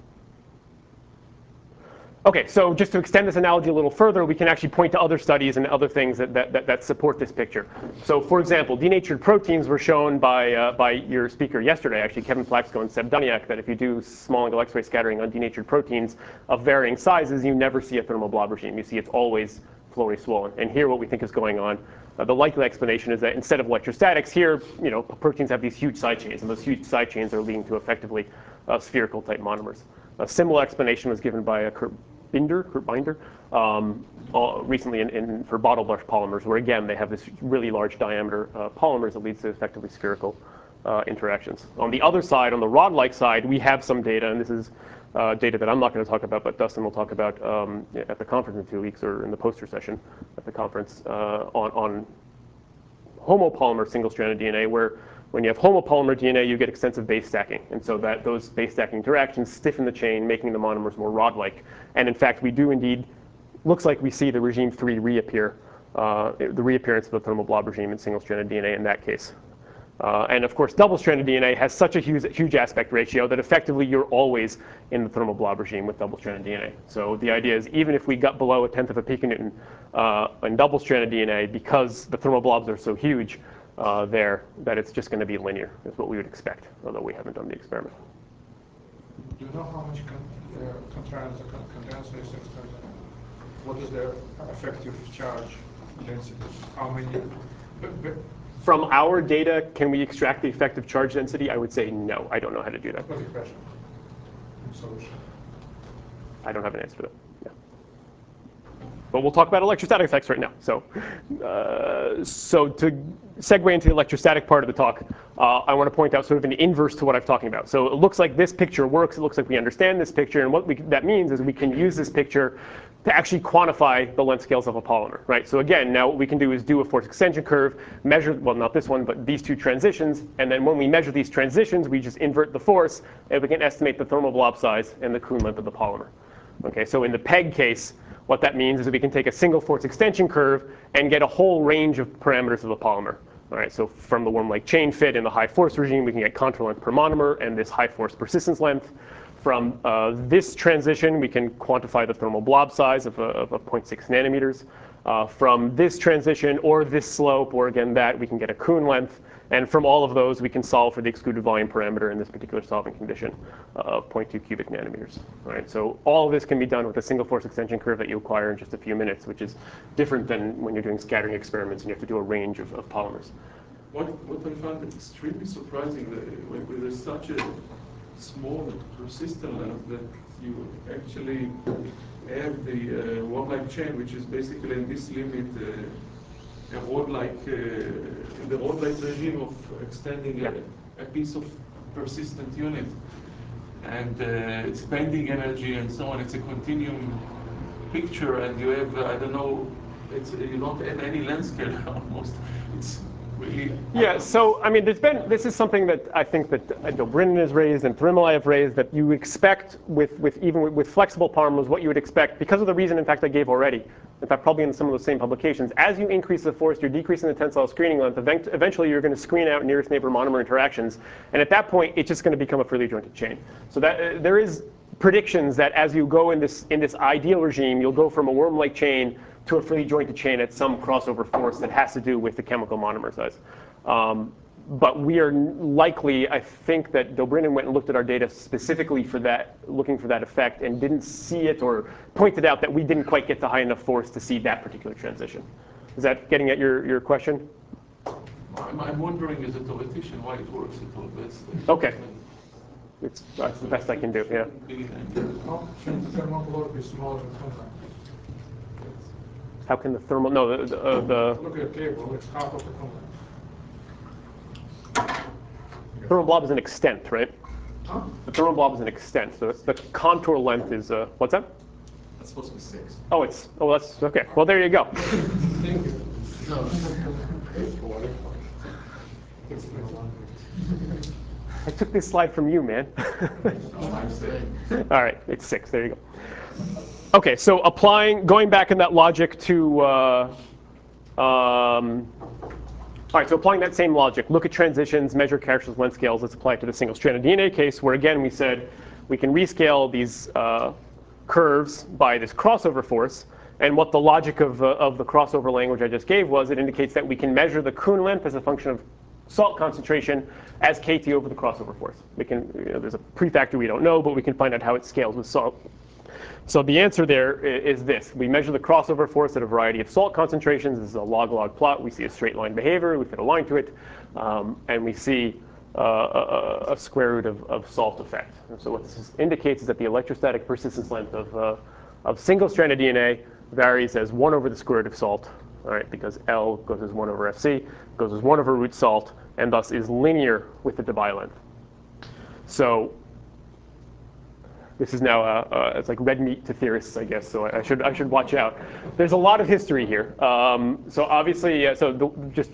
Speaker 1: Okay, so just to extend this analogy a little further, we can actually point to other studies and other things that, that, that, that support this picture. So for example, denatured proteins were shown by, uh, by your speaker yesterday, actually Kevin Flaxco and Seb Duniak, that if you do small angle X-ray scattering on denatured proteins of varying sizes, you never see a thermal blob regime. You see it's always flowing swollen. And here what we think is going on, uh, the likely explanation is that instead of electrostatics, here you know proteins have these huge side chains, and those huge side chains are leading to effectively uh, spherical type monomers. A similar explanation was given by a Kurt Binder, Kurt Binder um, uh, recently in, in, for bottle brush polymers, where again they have this really large diameter uh, polymers that leads to effectively spherical uh, interactions. On the other side, on the rod-like side, we have some data, and this is uh, data that I'm not going to talk about, but Dustin will talk about um, at the conference in two weeks or in the poster session at the conference uh, on, on homopolymer single-stranded D N A, where when you have homopolymer D N A, you get extensive base stacking. And so that those base stacking interactions stiffen the chain, making the monomers more rod-like. And in fact, we do indeed, looks like we see the regime three reappear, uh, the reappearance of the thermal blob regime in single-stranded D N A in that case. Uh, and of course, double-stranded D N A has such a huge, huge aspect ratio that effectively you're always in the thermal blob regime with double-stranded D N A. So the idea is even if we got below a tenth of a piconewton uh, in double-stranded D N A, because the thermal blobs are so huge, Uh, there, that it's just going to be linear, is what we would expect, although we haven't done the experiment.
Speaker 3: Do you know how much con uh, contains the con condenser is external? What is their effective charge densities? How many? But, but
Speaker 1: From our data, can we extract the effective charge density? I would say no. I don't know how to do that.
Speaker 3: what's the question? Solution.
Speaker 1: I don't have an answer to that. Yeah. But we'll talk about electrostatic effects right now. So, uh, so to segue into the electrostatic part of the talk, uh, I want to point out sort of an inverse to what I'm talking about. So it looks like this picture works. It looks like we understand this picture. And what we, that means is we can use this picture to actually quantify the length scales of a polymer, right? So again, now what we can do is do a force extension curve, measure, well, not this one, but these two transitions. And then when we measure these transitions, we just invert the force, and we can estimate the thermal blob size and the Kuhn length of the polymer. Okay, so in the PEG case, what that means is that we can take a single force extension curve and get a whole range of parameters of the polymer. All right, so from the worm-like chain fit in the high force regime, we can get contour length per monomer and this high force persistence length. From uh, this transition, we can quantify the thermal blob size of, uh, of zero point six nanometers. Uh, from this transition or this slope, or again that, we can get a Kuhn length. And from all of those, we can solve for the excluded volume parameter in this particular solving condition uh, of zero point two cubic nanometers. Right? So all of this can be done with a single force extension curve that you acquire in just a few minutes, which is different than when you're doing scattering experiments and you have to do a range of, of polymers.
Speaker 2: What, what I found extremely surprising, that when, when there's such a small persistent length that you actually have the uh, worm-like chain, which is basically in this limit uh, a rod-like, uh, in the rod-like regime of extending
Speaker 1: yeah.
Speaker 2: a, a piece of persistent unit. And uh, it's bending energy and so on. It's a continuum picture, and you have, uh, I don't know, it's, you don't add any length scale almost. It's really...
Speaker 1: Yeah, so I mean, there's been, this is something that I think that Dobrynin has raised and Thrimmel have raised, that you expect with, with even with, with flexible polymers, what you would expect, because of the reason, in fact, I gave already, in fact, probably in some of those same publications, as you increase the force, you're decreasing the tensile screening length. Eventually, you're going to screen out nearest neighbor monomer interactions, and at that point, it's just going to become a freely jointed chain. So that uh, there is predictions that as you go in this in this ideal regime, you'll go from a worm-like chain to a freely jointed chain at some crossover force that has to do with the chemical monomer size. Um, but we are likely, I think that Dobrynin went and looked at our data specifically for that, looking for that effect, and didn't see it or pointed out that we didn't quite get to high enough force to see that particular transition. Is that getting at your, your question?
Speaker 2: I'm, I'm wondering as a theoretician why it works at all. That's, that's
Speaker 1: Okay. It's, that's the best I can do, yeah.
Speaker 3: How can the thermal blob be smaller than Kuhn?
Speaker 1: How can the thermal, no, the, the, uh, the
Speaker 3: Look at the table, it's half of the Kuhn.
Speaker 1: thermal blob is an extent, right?
Speaker 3: Huh?
Speaker 1: The thermal blob is an extent, so the contour length is, uh, what's that?
Speaker 7: That's supposed to be six.
Speaker 1: Oh, it's, oh, that's, okay. Well, there you go.
Speaker 3: Thank you.
Speaker 5: No.
Speaker 1: I took this slide from you, man. All right, it's six, there you go. Okay, so applying, going back in that logic to, uh, um, all right, so applying that same logic, look at transitions, measure characters, length scales. Let's apply it to the single-stranded D N A case, where again we said we can rescale these uh, curves by this crossover force. And what the logic of, uh, of the crossover language I just gave was, it indicates that we can measure the Kuhn length as a function of salt concentration as kT over the crossover force. We can, you know, there's a prefactor we don't know, but we can find out how it scales with salt. So the answer there is this. We measure the crossover force at a variety of salt concentrations. This is a log-log plot. We see a straight line behavior. We fit a line to it. Um, and we see uh, a, a square root of, of salt effect. And so what this indicates is that the electrostatic persistence length of, uh, of single-stranded D N A varies as one over the square root of salt, all right, because L goes as one over F C, goes as one over root salt, and thus is linear with the Debye length. So this is now uh, uh, it's like red meat to theorists, I guess. So I, I should I should watch out. There's a lot of history here. Um, so obviously, uh, so the, just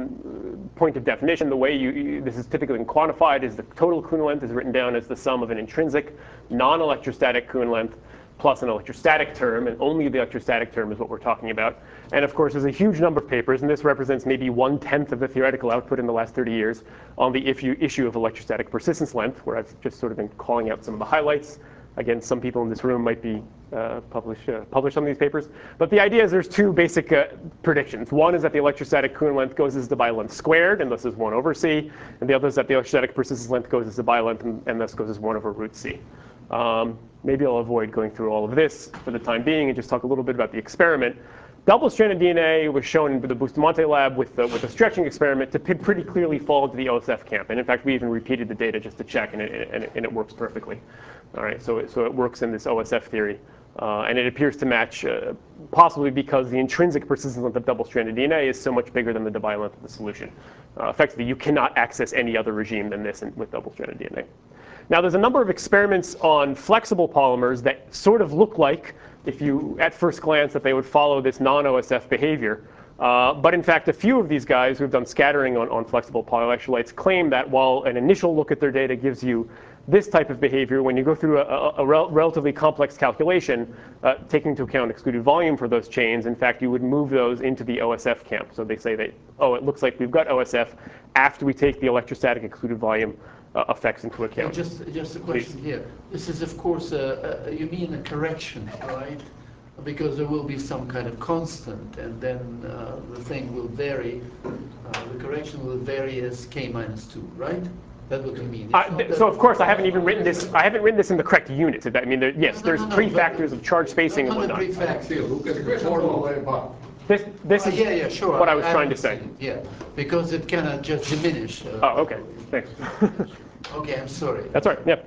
Speaker 1: one point of definition: the way you this is typically quantified is the total Kuhn length is written down as the sum of an intrinsic, non-electrostatic Kuhn length plus an electrostatic term, and only the electrostatic term is what we're talking about. And of course, there's a huge number of papers, and this represents maybe one-tenth of the theoretical output in the last thirty years on the issue of electrostatic persistence length, where I've just sort of been calling out some of the highlights. Again, some people in this room might be uh, publish, uh, publish some of these papers. But the idea is there's two basic uh, predictions. One is that the electrostatic Kuhn length goes as Debye length squared, and thus is one over C. And the other is that the electrostatic persistence length goes as Debye length, and, and thus goes as one over root C. Um, maybe I'll avoid going through all of this for the time being and just talk a little bit about the experiment. Double-stranded D N A was shown in the Bustamante lab with the, with a stretching experiment to pretty clearly fall into the O S F camp. And in fact, we even repeated the data just to check, and it, and it, and it works perfectly. All right, so it, so it works in this O S F theory. Uh, and it appears to match, uh, possibly because the intrinsic persistence length of double-stranded D N A is so much bigger than the Debye length of the solution. Uh, effectively, you cannot access any other regime than this in, with double-stranded D N A. Now, there's a number of experiments on flexible polymers that sort of look like, if you, at first glance, that they would follow this non-O S F behavior. Uh, but in fact, a few of these guys who've done scattering on, on flexible polyelectrolytes claim that while an initial look at their data gives you this type of behavior, when you go through a, a, a rel relatively complex calculation, uh, taking into account excluded volume for those chains, in fact, you would move those into the O S F camp. So they say that, oh, it looks like we've got O S F after we take the electrostatic excluded volume uh, effects into account.
Speaker 5: Just, just a question
Speaker 1: Please.
Speaker 5: here. This is, of course, a, a, you mean a correction, right? Because there will be some kind of constant, and then uh, the thing will vary. Uh, the correction will vary as k minus two, right? That's what you mean.
Speaker 1: Uh, th so of course, I haven't even written this. I haven't written this in the correct units. I mean, there, yes,
Speaker 5: No, no,
Speaker 1: there's
Speaker 5: no, no,
Speaker 1: prefactors of charge spacing and
Speaker 5: not the
Speaker 1: whatnot.
Speaker 5: prefactors.
Speaker 4: Look at
Speaker 3: The
Speaker 4: the
Speaker 3: question is all the
Speaker 4: formula.
Speaker 3: way above.
Speaker 1: This, this
Speaker 5: Uh,
Speaker 1: is
Speaker 5: yeah, yeah, sure.
Speaker 1: what I was trying to
Speaker 5: haven't
Speaker 1: say.
Speaker 5: seen it, Yeah, because it cannot just diminish. Uh,
Speaker 1: Oh, okay. Thanks.
Speaker 5: Okay, I'm sorry.
Speaker 1: That's all right. Yeah.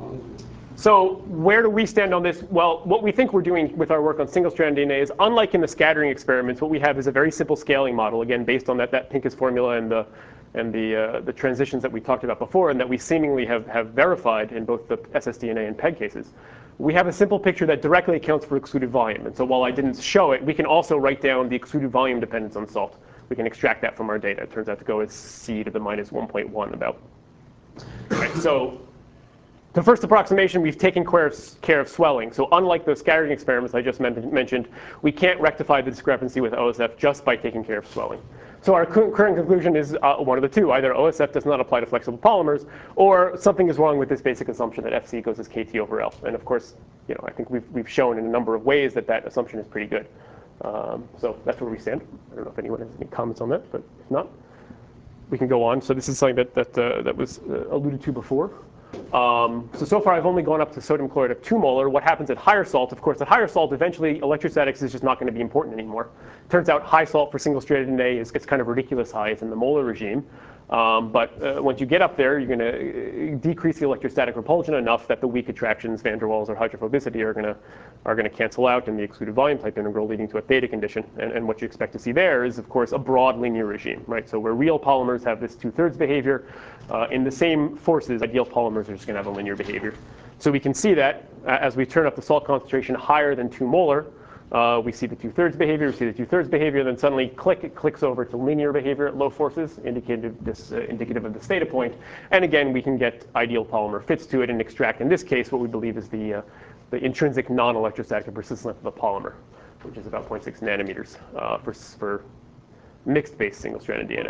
Speaker 1: So where do we stand on this? Well, what we think we're doing with our work on single-strand D N A is, unlike in the scattering experiments, what we have is a very simple scaling model, again, based on that, that Pincus formula and the, and the, uh, the transitions that we talked about before, and that we seemingly have, have verified in both the S S D N A and PEG cases. We have a simple picture that directly accounts for excluded volume. And so while I didn't show it, we can also write down the excluded volume dependence on salt. We can extract that from our data. It turns out to go as C to the minus one point one about. All right, so the first approximation, we've taken care of, care of swelling. So unlike those scattering experiments I just men mentioned, we can't rectify the discrepancy with O S F just by taking care of swelling. So our current conclusion is uh, one of the two. Either O S F does not apply to flexible polymers, or something is wrong with this basic assumption that F C goes as K T over L. And of course, you know, I think we've, we've shown in a number of ways that that assumption is pretty good. Um, so that's where we stand. I don't know if anyone has any comments on that, but if not, we can go on. So this is something that, that, uh, that was uh, alluded to before. Um, so, so far I've only gone up to sodium chloride of two molar. What happens at higher salt? Of course, at higher salt, eventually electrostatics is just not going to be important anymore. Turns out high salt for single-stranded D N A is it's kind of ridiculous high. It's in the molar regime. Um, but uh, once you get up there, you're going to decrease the electrostatic repulsion enough that the weak attractions, van der Waals, or hydrophobicity are going to are going to cancel out in the excluded volume type integral, leading to a theta condition. And, and what you expect to see there is, of course, a broad linear regime, right? So where real polymers have this two-thirds behavior, uh, in the same forces, ideal polymers are just going to have a linear behavior. So we can see that uh, as we turn up the salt concentration higher than two molar, Uh, we see the two-thirds behavior, we see the two-thirds behavior, then suddenly click, it clicks over to linear behavior at low forces, indicative, this, uh, indicative of this theta point. And again, we can get ideal polymer fits to it and extract, in this case, what we believe is the, uh, the intrinsic non-electrostatic persistence length of a polymer, which is about zero point six nanometers uh, for, for mixed-base single-stranded D N A.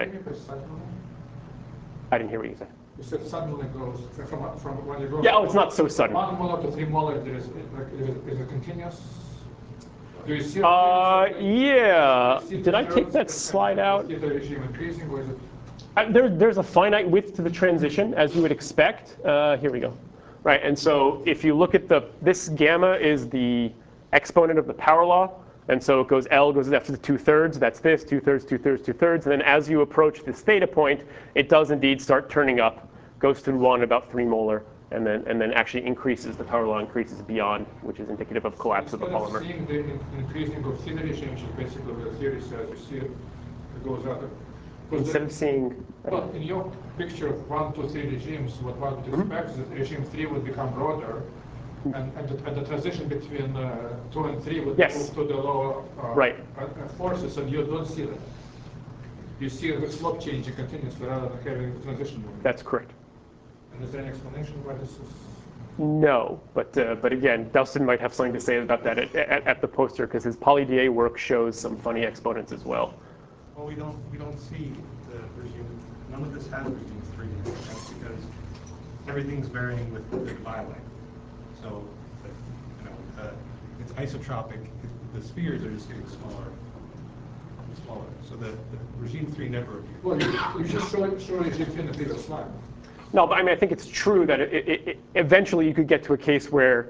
Speaker 1: I didn't hear what you said.
Speaker 3: You said suddenly goes from, from when you go
Speaker 1: Yeah, oh, it's not so sudden.
Speaker 3: one molar to three molar, there is, is, it, is it continuous? Do you see
Speaker 1: Uh,
Speaker 3: do you
Speaker 1: yeah.
Speaker 3: see
Speaker 1: Did I
Speaker 3: the
Speaker 1: take that
Speaker 3: curves
Speaker 1: slide
Speaker 3: and
Speaker 1: out?
Speaker 3: the theta regime increasing, or is it?
Speaker 1: Uh, there, there's a finite width to the transition, as you would expect. Uh, here we go. right? And so if you look at the, this gamma is the exponent of the power law. And so it goes L goes after the two thirds. That's this, two thirds, two thirds, two thirds. And then as you approach this theta point, it does indeed start turning up, goes to one about three molar, and then and then actually increases, the power law increases beyond, which is indicative of collapse of the polymer.
Speaker 3: Instead of seeing the increasing of theta regime, which is basically what the theory says, you see it, it goes out.
Speaker 1: Instead of seeing...
Speaker 3: Well, in your picture of one, two, three regimes, what one would expect is that regime three would become broader, and, and, the, and the transition between uh, two and three would
Speaker 1: Yes.
Speaker 3: move to the lower uh,
Speaker 1: Right.
Speaker 3: uh, uh, forces, and you don't see that. You see the slope changing continuously rather than having the transition movement.
Speaker 1: That's correct.
Speaker 3: And is there an explanation why this is?
Speaker 1: No, but uh, but again, Dustin might have something to say about that at, at, at the poster, because his poly-D A work shows some funny exponents as well.
Speaker 6: Well, we don't we don't see the regime. None of this has regime three. That's because everything's varying with the Debye length. So, the, you know, uh, it's isotropic. The spheres are just getting smaller and smaller. So the, the regime three never appears.
Speaker 3: Well, you, you just show, show regime three in the previous slide.
Speaker 1: No, but I mean, I think it's true that it, it, it, eventually you could get to a case where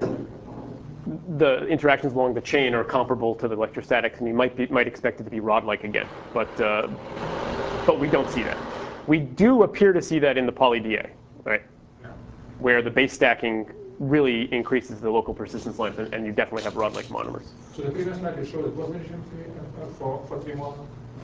Speaker 1: the interactions along the chain are comparable to the electrostatics, and you might be, might expect it to be rod-like again. But uh, but we don't see that. We do appear to see that in the poly-D A, right?
Speaker 3: Yeah.
Speaker 1: Where the base stacking really increases the local persistence length, and, and you definitely have rod-like monomers.
Speaker 3: So the previous slide you showed it was regime three uh, for for three molar.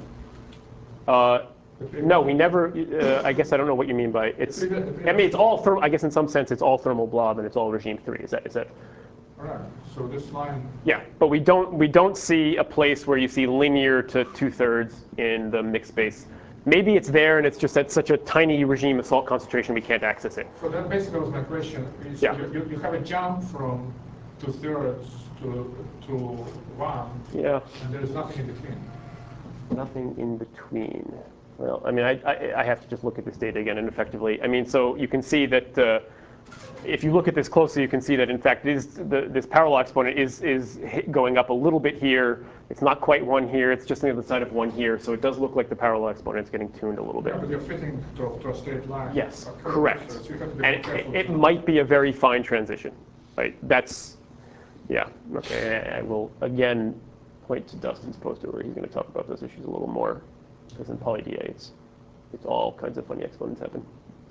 Speaker 1: Uh, no, we never. Uh, I guess I don't know what you mean by it's. I mean, it's all. Therm- I guess in some sense, it's all thermal blob, and it's all regime three. Is that? Is that?
Speaker 3: All right. So this line.
Speaker 1: Yeah, but we don't. We don't see a place where you see linear to two thirds in the mixed space. Maybe it's there, and it's just at such a tiny regime of salt concentration we can't access it.
Speaker 3: So that basically was my question. Is
Speaker 1: Yeah.
Speaker 3: you, you, you have a jump from two thirds to to one,
Speaker 1: Yeah.
Speaker 3: and there is nothing in between.
Speaker 1: Nothing in between. Well, I mean, I, I, I have to just look at this data again, and effectively, I mean, so you can see that uh, if you look at this closely, you can see that in fact, it is the, this power law exponent is is hit going up a little bit here. It's not quite one here. It's just on the other side of one here. So it does look like the power law exponent is getting tuned a little bit.
Speaker 3: Yeah, but you're fitting to, to a straight line.
Speaker 1: Yes,
Speaker 3: Okay,
Speaker 1: correct.
Speaker 3: So you have to be
Speaker 1: And
Speaker 3: careful.
Speaker 1: it, it might be a very fine transition, right? That's, yeah, okay. I will again point to Dustin's poster where he's going to talk about those issues a little more, because in poly-D A, it's, it's all kinds of funny exponents happen.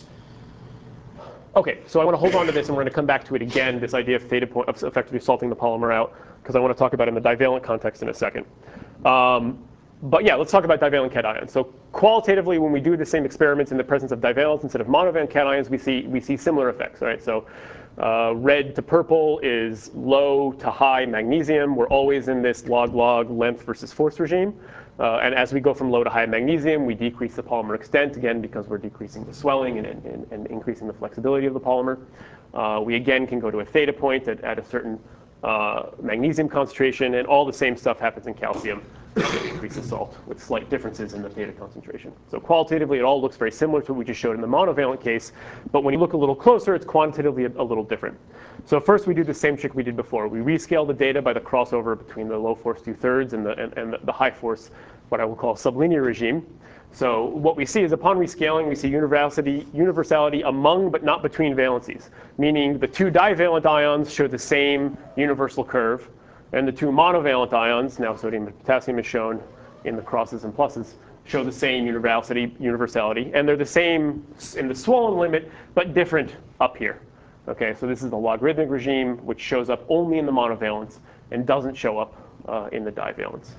Speaker 1: Okay, so I want to hold on to this, and we're going to come back to it again, this idea of theta point, of effectively salting the polymer out, because I want to talk about it in the divalent context in a second. Um, but yeah, let's talk about divalent cations. So qualitatively, when we do the same experiments in the presence of divalents instead of monovalent cations, we see we see similar effects, right? So uh, red to purple is low to high magnesium. We're always in this log-log length versus force regime. Uh, and as we go from low to high magnesium, we decrease the polymer extent, again, because we're decreasing the swelling and, and, and increasing the flexibility of the polymer. Uh, we, again, can go to a theta point at, at a certain uh, magnesium concentration, and all the same stuff happens in calcium. Increase the salt with slight differences in the theta concentration. So qualitatively, it all looks very similar to what we just showed in the monovalent case, but when you look a little closer, it's quantitatively a, a little different. So first, we do the same trick we did before. We rescale the data by the crossover between the low force two-thirds and the, and, and the high force, what I will call sublinear regime. So what we see is upon rescaling, we see universality, universality among but not between valencies, meaning the two divalent ions show the same universal curve, and the two monovalent ions, now sodium and potassium is shown in the crosses and pluses, show the same universality, universality, and they're the same in the swollen limit, but different up here. Okay, so this is the logarithmic regime, which shows up only in the monovalents and doesn't show up uh, in the divalents.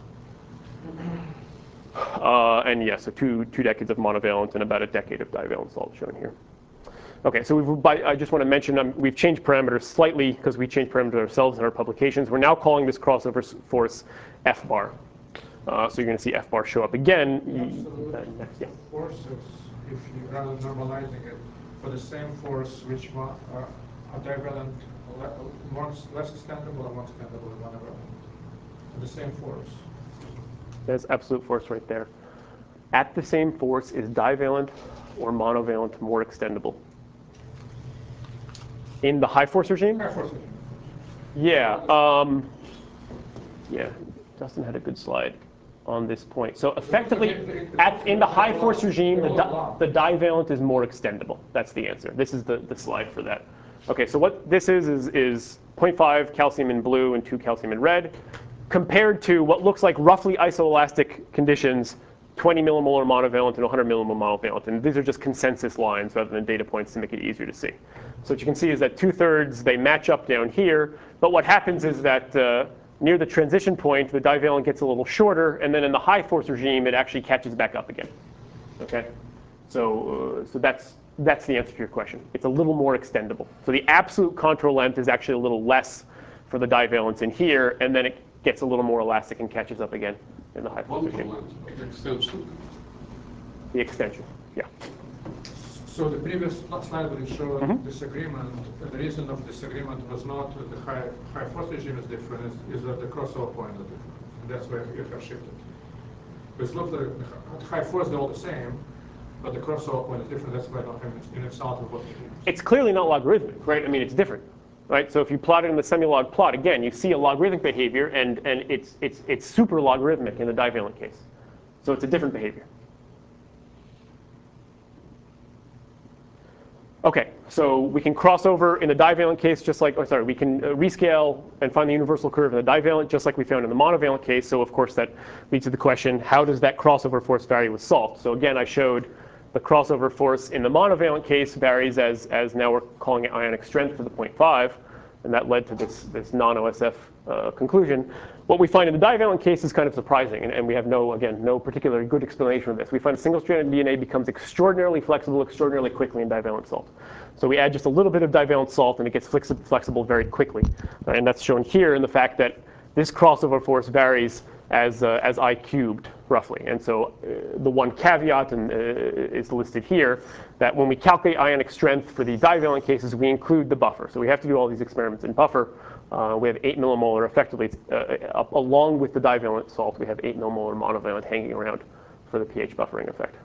Speaker 1: Uh, and yes, yeah, so two two decades of monovalent and about a decade of divalent salt shown here. Okay, so we've, by, I just want to mention um, we've changed parameters slightly because we changed parameters ourselves in our publications. We're now calling this crossover force F bar. Uh, so you're going to see F bar show up again.
Speaker 3: Absolutely.
Speaker 1: Uh, next, yeah.
Speaker 3: Forces, if you rather normalizing it, for the same force, which one uh, are divalent, more less extendable or more extendable than monovalent? The same force.
Speaker 1: There's absolute force right there. At the same force, is divalent or monovalent more extendable? In the high force regime?
Speaker 3: High force regime.
Speaker 1: Yeah. Um, yeah. Dustin had a good slide on this point. So effectively, at, in the high force regime, the, di the divalent is more extendable. That's the answer. This is the, the slide for that. Okay, so what this is is, is zero point five calcium in blue and two calcium in red, compared to what looks like roughly isoelastic conditions, twenty millimolar monovalent and one hundred millimolar monovalent. And these are just consensus lines rather than data points to make it easier to see. So what you can see is that two-thirds, they match up down here. But what happens is that uh, near the transition point, the divalent gets a little shorter. And then in the high force regime, it actually catches back up again. Okay? So, uh, so that's, that's the answer to your question. It's a little more extendable. So the absolute contour length is actually a little less for the divalents in here. And then it gets a little more elastic and catches up again in the high force regime.
Speaker 4: The extension.
Speaker 1: The extension, yeah.
Speaker 3: So the previous slide where you showed
Speaker 1: Mhm.
Speaker 3: disagreement, the reason of disagreement was not that the high, high force regime is different, is, is that the crossover point is different. And that's where you have shifted. It's not that at high force they're all the same, but the crossover point is different. That's why I don't have an example of what it is.
Speaker 1: It's clearly not logarithmic, right? I mean, it's different, right? So if you plot it in the semilog plot, again, you see a logarithmic behavior, and, and it's, it's, it's super logarithmic in the divalent case. So it's a different behavior. Okay, so we can cross over in the divalent case just like, oh, sorry, we can uh, rescale and find the universal curve in the divalent just like we found in the monovalent case. So of course that leads to the question, how does that crossover force vary with salt? So again, I showed the crossover force in the monovalent case varies as, as now we're calling it ionic strength for the zero point five. And that led to this, this non-O S F uh, conclusion. What we find in the divalent case is kind of surprising, and, and we have no, again, no particularly good explanation of this. We find single-stranded D N A becomes extraordinarily flexible, extraordinarily quickly in divalent salt. So we add just a little bit of divalent salt, and it gets flexi- flexible very quickly. Right? And that's shown here in the fact that this crossover force varies as, uh, as I cubed, roughly. And so uh, the one caveat and, uh, is listed here, that when we calculate ionic strength for the divalent cases, we include the buffer. So we have to do all these experiments in buffer. Uh, we have eight millimolar, effectively, uh, up, along with the divalent salt, we have eight millimolar monovalent hanging around for the pH buffering effect.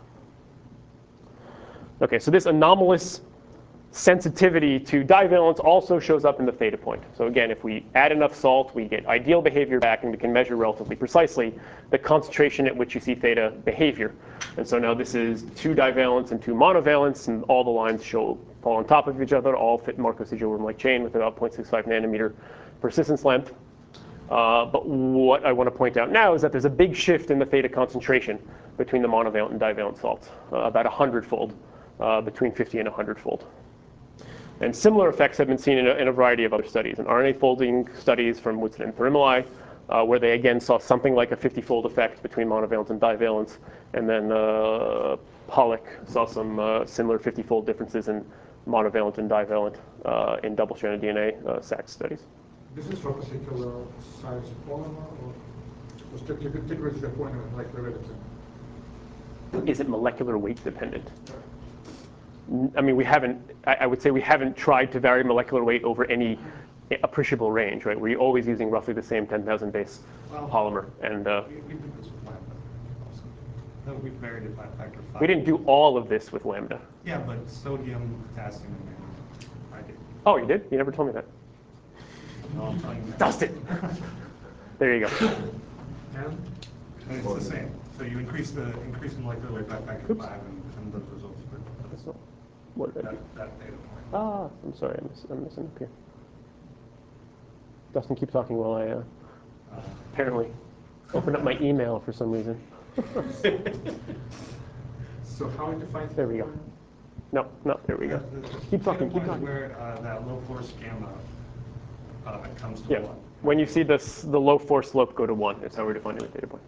Speaker 1: Okay, so this anomalous sensitivity to divalence also shows up in the theta point. So again, if we add enough salt, we get ideal behavior back, and we can measure relatively precisely the concentration at which you see theta behavior. And so now this is two divalents and two monovalents, and all the lines show fall on top of each other, all fit Markov-Siegel worm-like chain with about zero point six five nanometer persistence length. Uh, but what I want to point out now is that there's a big shift in the theta concentration between the monovalent and divalent salts, uh, about a hundredfold, uh, between fifty and a hundredfold. And similar effects have been seen in a, in a variety of other studies. In R N A folding studies from Woodson and Thurimalai, uh, where they again saw something like a fifty-fold effect between monovalents and divalents. And then uh, Pollock saw some uh, similar fifty-fold differences in monovalent and divalent uh, in double-stranded D N A uh, S A C studies.
Speaker 3: This is for particular size polymer, or was particularly to the point of molecular weight?
Speaker 1: Is it molecular weight dependent? I mean, we haven't, I would say we haven't tried to vary molecular weight over any appreciable range, right? We're always using roughly the same ten thousand base
Speaker 6: Well,
Speaker 1: polymer. And uh,
Speaker 6: We, we did this with lambda also. No, we varied it by a factor of five.
Speaker 1: we didn't do all of this with lambda.
Speaker 6: Yeah, but sodium, potassium, and manganese. I did.
Speaker 1: Oh, you did? You never told me that.
Speaker 6: No, I'm telling you now.
Speaker 1: Dustin! There you go.
Speaker 3: And
Speaker 6: And it's the same. So you increase the increase the molecular weight by a factor of
Speaker 1: Oops.
Speaker 6: five, and, and those results were
Speaker 1: That's not, what did I do?
Speaker 6: that, that data point.
Speaker 1: Ah, I'm sorry, I'm, miss, I'm missing up here. Dustin, keep talking while I uh,
Speaker 6: Uh,
Speaker 1: apparently open up my email for some reason.
Speaker 3: so how you define?
Speaker 1: There we go. No, no, there we go.
Speaker 6: the- the
Speaker 1: Keep talking,
Speaker 6: data
Speaker 1: keep
Speaker 6: point is
Speaker 1: talking.
Speaker 6: where uh, that low force gamma uh, comes to
Speaker 1: Yeah,
Speaker 6: one.
Speaker 1: when you see this, the low force slope go to one, that's how we're defining the data point.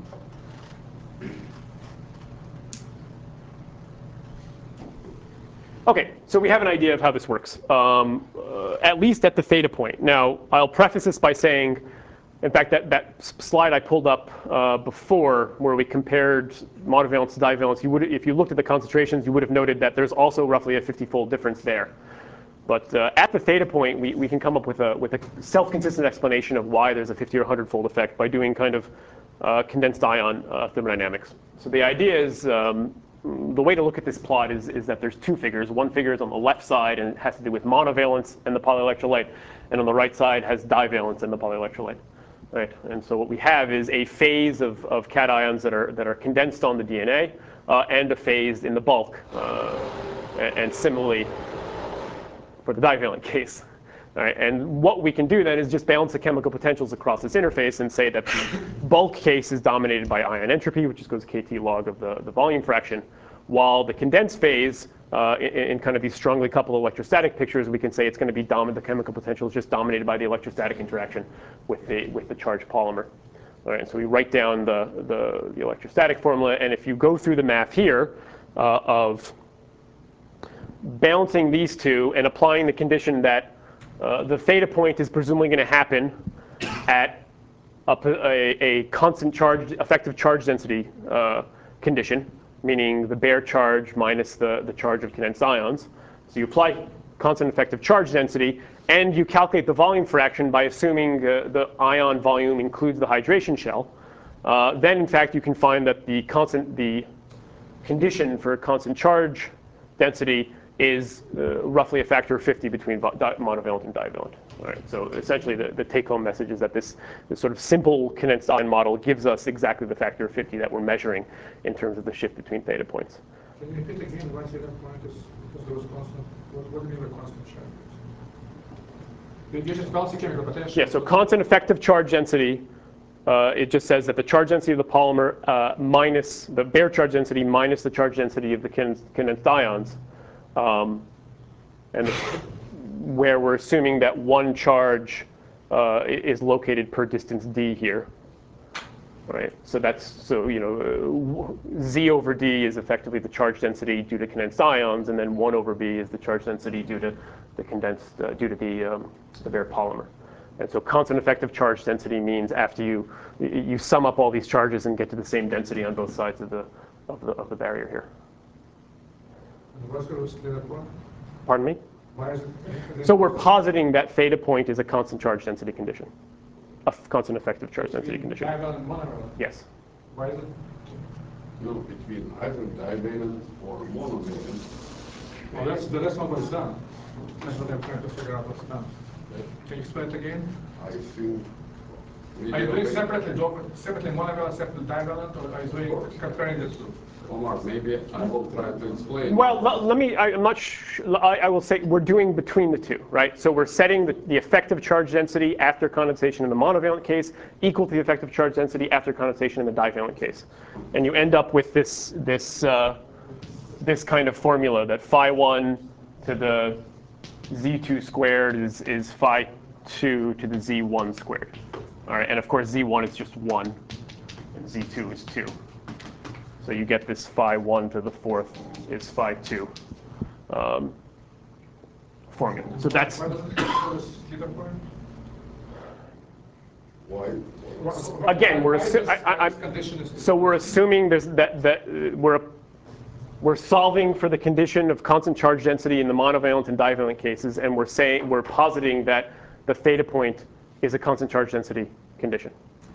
Speaker 1: Okay, so we have an idea of how this works, um, uh, at least at the theta point. Now, I'll preface this by saying, in fact, that, that slide I pulled up uh, before, where we compared monovalents to divalents, you would, if you looked at the concentrations, you would have noted that there's also roughly a fifty-fold difference there. But uh, at the theta point, we, we can come up with a, with a self-consistent explanation of why there's a fifty or one hundred-fold effect by doing kind of uh, condensed ion uh, thermodynamics. So the idea is, um, the way to look at this plot is, is that there's two figures. One figure is on the left side, and it has to do with monovalence and the polyelectrolyte. And on the right side has divalence and the polyelectrolyte. Right? And so what we have is a phase of, of cations that are, that are condensed on the D N A, uh, and a phase in the bulk. Uh, and, and similarly, for the divalent case. All right, and what we can do then is just balance the chemical potentials across this interface and say that the bulk case is dominated by ion entropy, which just goes kT log of the, the volume fraction, while the condensed phase, uh, in, in kind of these strongly coupled electrostatic pictures, we can say it's going to be dominant. The chemical potential is just dominated by the electrostatic interaction with the with the charged polymer. All right, and so we write down the, the, the electrostatic formula, and if you go through the math here uh, of balancing these two and applying the condition that uh, the theta point is presumably going to happen at a, a, a constant charge, effective charge density uh, condition, meaning the bare charge minus the, the charge of condensed ions. So you apply constant effective charge density, and you calculate the volume fraction by assuming uh, the ion volume includes the hydration shell. Uh, then, in fact, you can find that the constant, the condition for constant charge density is uh, roughly a factor of fifty between monovalent and divalent. All right, so essentially, the, the take-home message is that this, this sort of simple condensed ion model gives us exactly the factor of fifty that we're measuring in terms of the shift between theta points.
Speaker 3: Can you repeat again why theta point is, because there was constant? What, what do you mean by constant charge? You just balance the chemical potential.
Speaker 1: Yeah, so constant effective charge density, uh, it just says that the charge density of the polymer uh, minus the bare charge density minus the charge density of the condensed ions, um, and the, where we're assuming that one charge uh, is located per distance d here. Right, so that's so you know uh, z over d is effectively the charge density due to condensed ions, and then one over b is the charge density due to the condensed uh, due to the um, the bare polymer. And so constant effective charge density means after you you sum up all these charges and get to the same density on both sides of the of the of the barrier here.
Speaker 3: And what's going to split up one?
Speaker 1: Pardon me?
Speaker 3: Why is it?
Speaker 1: So we're positing that theta point is a constant charge density condition. A constant effective charge density condition.
Speaker 3: Divalent and monovalent.
Speaker 1: Yes.
Speaker 3: Why is it?
Speaker 4: No, between either divalent or monovalent.
Speaker 3: Well, that's, that's not what's done. That's what I'm trying to figure out what's done. Can you explain it again?
Speaker 4: I think.
Speaker 3: Are you doing separately, separately monovalent, separately divalent, or are you doing comparing the two?
Speaker 4: Omar, maybe I will try to explain.
Speaker 1: Well, let, let me, I, I'm not sh I, I will say we're doing between the two, right? So we're setting the, the effective charge density after condensation in the monovalent case equal to the effective charge density after condensation in the divalent case. And you end up with this, this, uh, this kind of formula that phi one to the z two squared is, is phi two to the z one squared. All right, and of course z one is just one, and z two is two. So you get this phi one to the fourth is phi two um, formula. So that's
Speaker 3: Why doesn't it split up one?
Speaker 4: Why?
Speaker 1: again we're
Speaker 3: Why
Speaker 1: assu-
Speaker 3: this-
Speaker 1: I, I,
Speaker 3: why
Speaker 1: I,
Speaker 3: this condition is-
Speaker 1: so we're assuming there's that that uh, we're we're solving for the condition of constant charge density in the monovalent and divalent cases, and we're saying we're positing that the theta point is a constant charge density condition.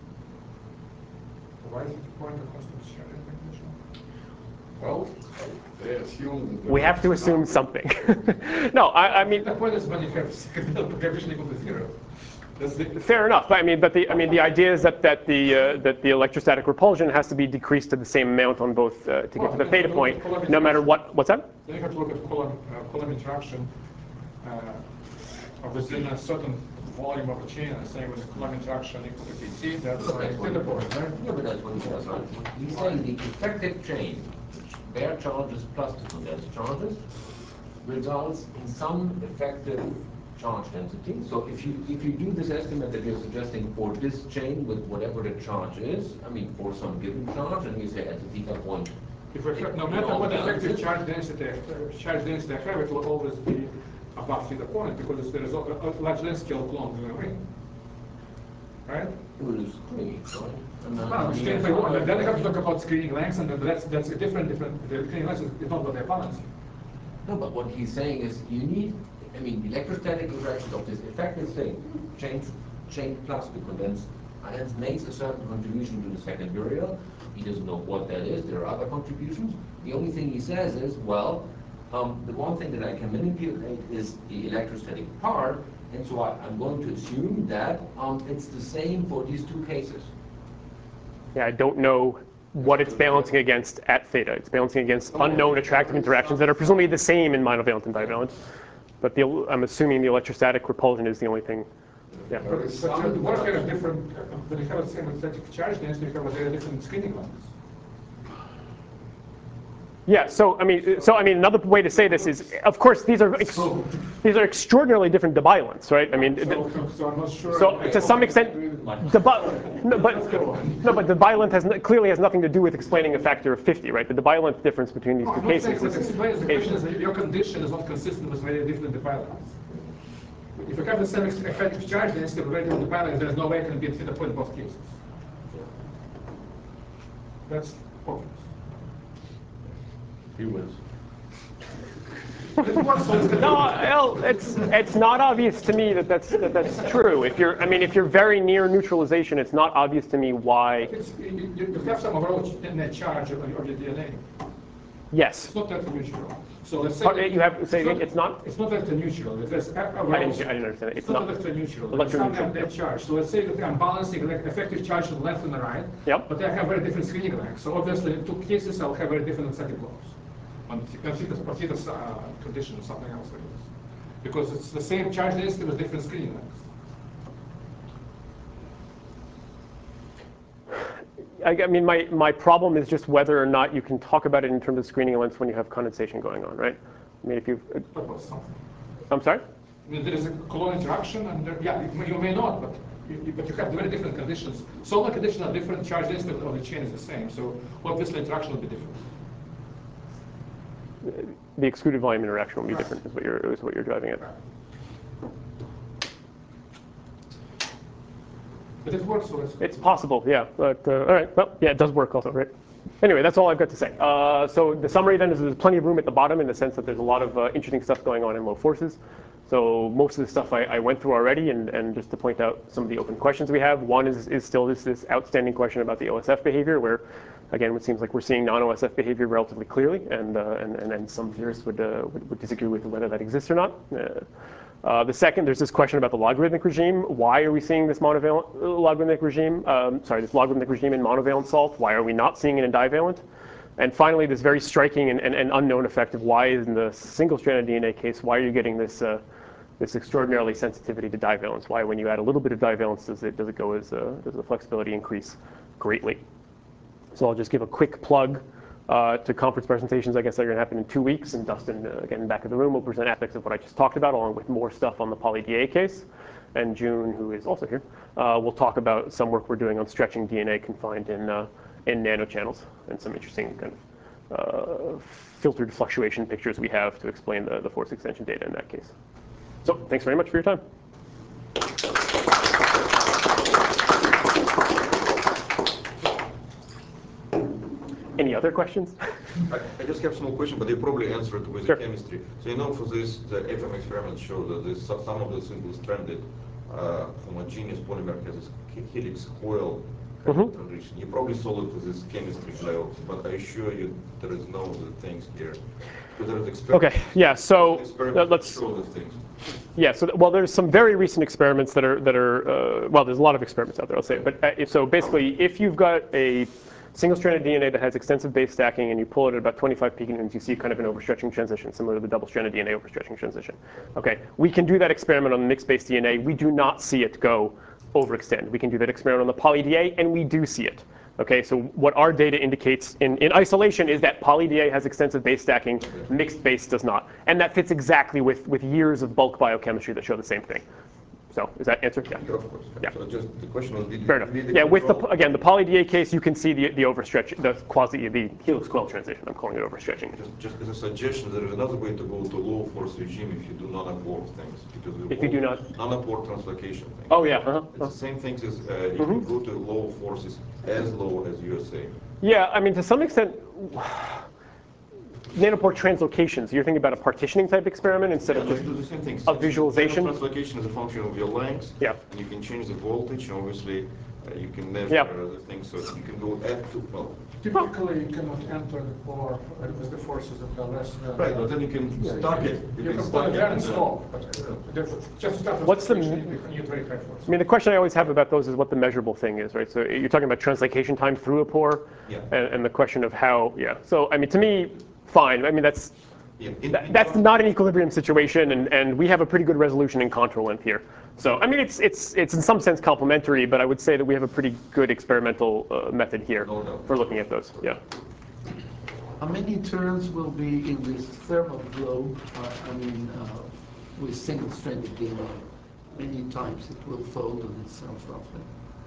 Speaker 3: Why is it the point of constant charge condition?
Speaker 4: Well, they assume that
Speaker 1: We have to assume something. No, I, I mean.
Speaker 3: The point is when you have coefficient equal to zero. That's the,
Speaker 1: Fair enough, but I mean, but the I mean, the idea is that that the uh, that the electrostatic repulsion has to be decreased to the same amount on both uh, to get to the theta point, no matter what. What's that?
Speaker 3: then you have to look at column, uh, column interaction uh, of within a certain volume of a chain, and say when the column interaction equal to Kc, that's why
Speaker 8: That's what
Speaker 3: theta
Speaker 8: he
Speaker 3: point,
Speaker 8: says.
Speaker 3: right?
Speaker 8: Yeah, but that's what he says, right? He's saying the effective chain, bare charges plus the condensed charges, results in some effective charge density. So if you if you do this estimate that you're suggesting for this chain with whatever the charge is, I mean for some given charge, and you say at the theta point.
Speaker 3: If we have, no
Speaker 8: it
Speaker 3: matter
Speaker 8: all
Speaker 3: what effective
Speaker 8: balances.
Speaker 3: charge density, uh, charge density I have, it will always be above theta point because there is a, a large length scale clone in the ring. Right?
Speaker 8: It is three, right? And then-
Speaker 3: No, screening by one. Then you have to talk about screening lengths, and then that's that's a different different. The screening lengths is not what they're balancing.
Speaker 8: No, but what he's saying is you need, I mean, the electrostatic interaction of this effective thing, chain, chain plus the condensed ions, makes a certain contribution to the second barrier. He doesn't know what that is. There are other contributions. The only thing he says is, well, um, the one thing that I can manipulate is the electrostatic part, and so I, I'm going to assume that um, it's the same for these two cases.
Speaker 1: Yeah, I don't know what it's balancing against at theta. It's balancing against unknown attractive interactions that are presumably the same in monovalent and divalent. But the, I'm assuming the electrostatic repulsion is the only thing. Yeah.
Speaker 3: But it's such a, what kind of different, uh, when you have the same electric charge density, you have a very different screening lengths.
Speaker 1: Yeah, so I mean, so I mean, another way to say this is, of course, these are ex these are extraordinarily different dibilents, right? I mean,
Speaker 3: So, so I'm not sure.
Speaker 1: so to some extent, debi no, but no, but dibilent has no, clearly has nothing to do with explaining a factor of fifty, right? The dibilent difference between these
Speaker 3: No,
Speaker 1: two
Speaker 3: I'm not saying
Speaker 1: cases
Speaker 3: that
Speaker 1: is,
Speaker 3: explains. The question
Speaker 1: is
Speaker 3: is that your condition is not consistent with very different dibilents. If you have the same effective charge density of very different dibilents, there's no way it can be a theta point in both cases. That's obvious.
Speaker 8: He wins.
Speaker 1: no, well, it's it's not obvious to me that that's that that's true. If you're, I mean, if you're very near neutralization, it's not obvious to me why.
Speaker 3: It's, you, you have some overall net charge of your D N A.
Speaker 1: Yes.
Speaker 3: It's not that neutral. So let's say
Speaker 1: Part- you have say again, it's not.
Speaker 3: It's not vector neutral. It's
Speaker 1: I didn't, I didn't understand it.
Speaker 3: It's,
Speaker 1: It's
Speaker 3: not,
Speaker 1: not
Speaker 3: vector neutral.
Speaker 1: electroneutral.
Speaker 3: It's some kind of net charge. So let's say that I'm balancing like effective charge on the left and the right.
Speaker 1: Yep.
Speaker 3: But I have very different screening lengths. So obviously, in two cases, I'll have very different aesthetic laws. On theta uh, condition or something else like this. Because it's the same charge density with different screening lengths.
Speaker 1: I, I mean, my, my problem is just whether or not you can talk about it in terms of screening lengths when you have condensation going on, right? I mean, if you.
Speaker 3: But about something.
Speaker 1: I'm sorry?
Speaker 3: I mean, there is a colon interaction, and there, yeah, you, you may not, but you, you, but you have very different conditions. Solar conditions are different, charge density of the chain is the same, so obviously interaction will be different.
Speaker 1: The excluded volume interaction will be different, is what you're is what you're driving at.
Speaker 3: But it works, so it's.
Speaker 1: It's possible, yeah. But uh, all right, well, yeah, it does work also, right? Anyway, that's all I've got to say. Uh, so the summary then is there's plenty of room at the bottom in the sense that there's a lot of uh, interesting stuff going on in low forces. So most of the stuff I, I went through already, and, and just to point out some of the open questions we have. One is, is still this, this outstanding question about the O S F behavior, where, again, it seems like we're seeing non-O S F behavior relatively clearly, and, uh, and, and, and some theorists would, uh, would, would disagree with whether that exists or not. Uh, Uh, the second, there's this question about the logarithmic regime. Why are we seeing this monovalent uh, logarithmic regime? Um, sorry, this logarithmic regime in monovalent salt. Why are we not seeing it in divalent? And finally, this very striking and, and, and unknown effect of why, in the single-stranded D N A case, why are you getting this uh, this extraordinarily sensitivity to divalence? Why, when you add a little bit of divalence, does it does it go as uh, does the flexibility increase greatly? So I'll just give a quick plug. Uh, to conference presentations, I guess, that are going to happen in two weeks. And Dustin, uh, again, back of the room, will present aspects of what I just talked about, along with more stuff on the poly-D A case. And June, who is also here, uh, will talk about some work we're doing on stretching D N A confined in, uh, in nanochannels, and some interesting kind of uh, filtered fluctuation pictures we have to explain the, the force extension data in that case. So thanks very much for your time. Any other questions?
Speaker 9: I, I just have some more question, but you probably answered with
Speaker 1: Sure.
Speaker 9: the chemistry. So you know, for this, the F M experiments show that this, some of the single-stranded uh, homogeneous polymer has this helix coil kind of
Speaker 1: Mm-hmm.
Speaker 9: transition. You probably saw it with this chemistry clouds, but I assure you there is no other things here. Because there is experiments.
Speaker 1: Okay. Yeah. So
Speaker 9: experiments
Speaker 1: uh,
Speaker 9: that
Speaker 1: let's.
Speaker 9: show these things.
Speaker 1: Yeah, so well, there's some very recent experiments that are that are uh, well, there's a lot of experiments out there. I'll say, but uh, if, so basically, if you've got a single-stranded D N A that has extensive base stacking, and you pull it at about twenty-five piconewtons, you see kind of an overstretching transition, similar to the double-stranded D N A overstretching transition. Okay, we can do that experiment on the mixed-base D N A. We do not see it go overextend. We can do that experiment on the poly-D A, and we do see it. Okay, so what our data indicates in, in isolation is that poly-D A has extensive base stacking, mixed base does not. And that fits exactly with, with years of bulk biochemistry that show the same thing. So, is that answer? Yeah.
Speaker 9: Yeah, of course.
Speaker 1: Yeah.
Speaker 9: So just the question was, did
Speaker 1: Fair
Speaker 9: you
Speaker 1: enough.
Speaker 9: need the
Speaker 1: Yeah, with the,
Speaker 9: control?
Speaker 1: again, the poly-D A case, you can see the, the overstretch, the quasi, the helix coil transition. I'm calling it overstretching.
Speaker 9: Just, just as a suggestion, there is another way to go to low force regime if you do non-apport things. Because we
Speaker 1: If you do not?
Speaker 9: non-apport translocation thing.
Speaker 1: Oh, yeah. Uh-huh.
Speaker 9: It's the same thing as uh, you can go to low forces as low as U S A.
Speaker 1: Yeah, I mean, to some extent, nanopore translocations, you're thinking about a partitioning type experiment instead
Speaker 9: Yeah,
Speaker 1: of
Speaker 9: let's
Speaker 1: just
Speaker 9: do the same thing.
Speaker 1: a visualization?
Speaker 9: Translocation is a function of your length.
Speaker 1: Yeah.
Speaker 9: And you can change the voltage. Obviously, uh, you can measure
Speaker 1: Yeah.
Speaker 9: other things. So you can go up to, well,
Speaker 3: Typically, you cannot enter the pore with the forces that are less than.
Speaker 9: right, but then you can stack it.
Speaker 3: You
Speaker 9: You
Speaker 3: can
Speaker 9: can
Speaker 3: put
Speaker 9: stack
Speaker 3: it
Speaker 9: it.
Speaker 3: there and
Speaker 9: and then-
Speaker 3: stop, but uh, therefore, just start with
Speaker 1: What's the-
Speaker 3: you need very high force.
Speaker 1: I mean, the question I always have about those is what the measurable thing is, right? So you're talking about translocation time through a pore,
Speaker 9: Yeah.
Speaker 1: and, and the question of how, yeah. So I mean, to me, fine. I mean, that's
Speaker 9: Yeah, in-
Speaker 1: That,
Speaker 9: in
Speaker 1: that's
Speaker 9: terms-
Speaker 1: not an equilibrium situation, and, and we have a pretty good resolution in contour length here. So, I mean, it's, it's, it's in some sense complementary, but I would say that we have a pretty good experimental uh, method here
Speaker 9: No doubt.
Speaker 1: for looking at those. Yeah.
Speaker 5: How many turns will be in this thermal globe, uh, I mean, uh, with single-stranded D N A? Many times it will fold on itself roughly.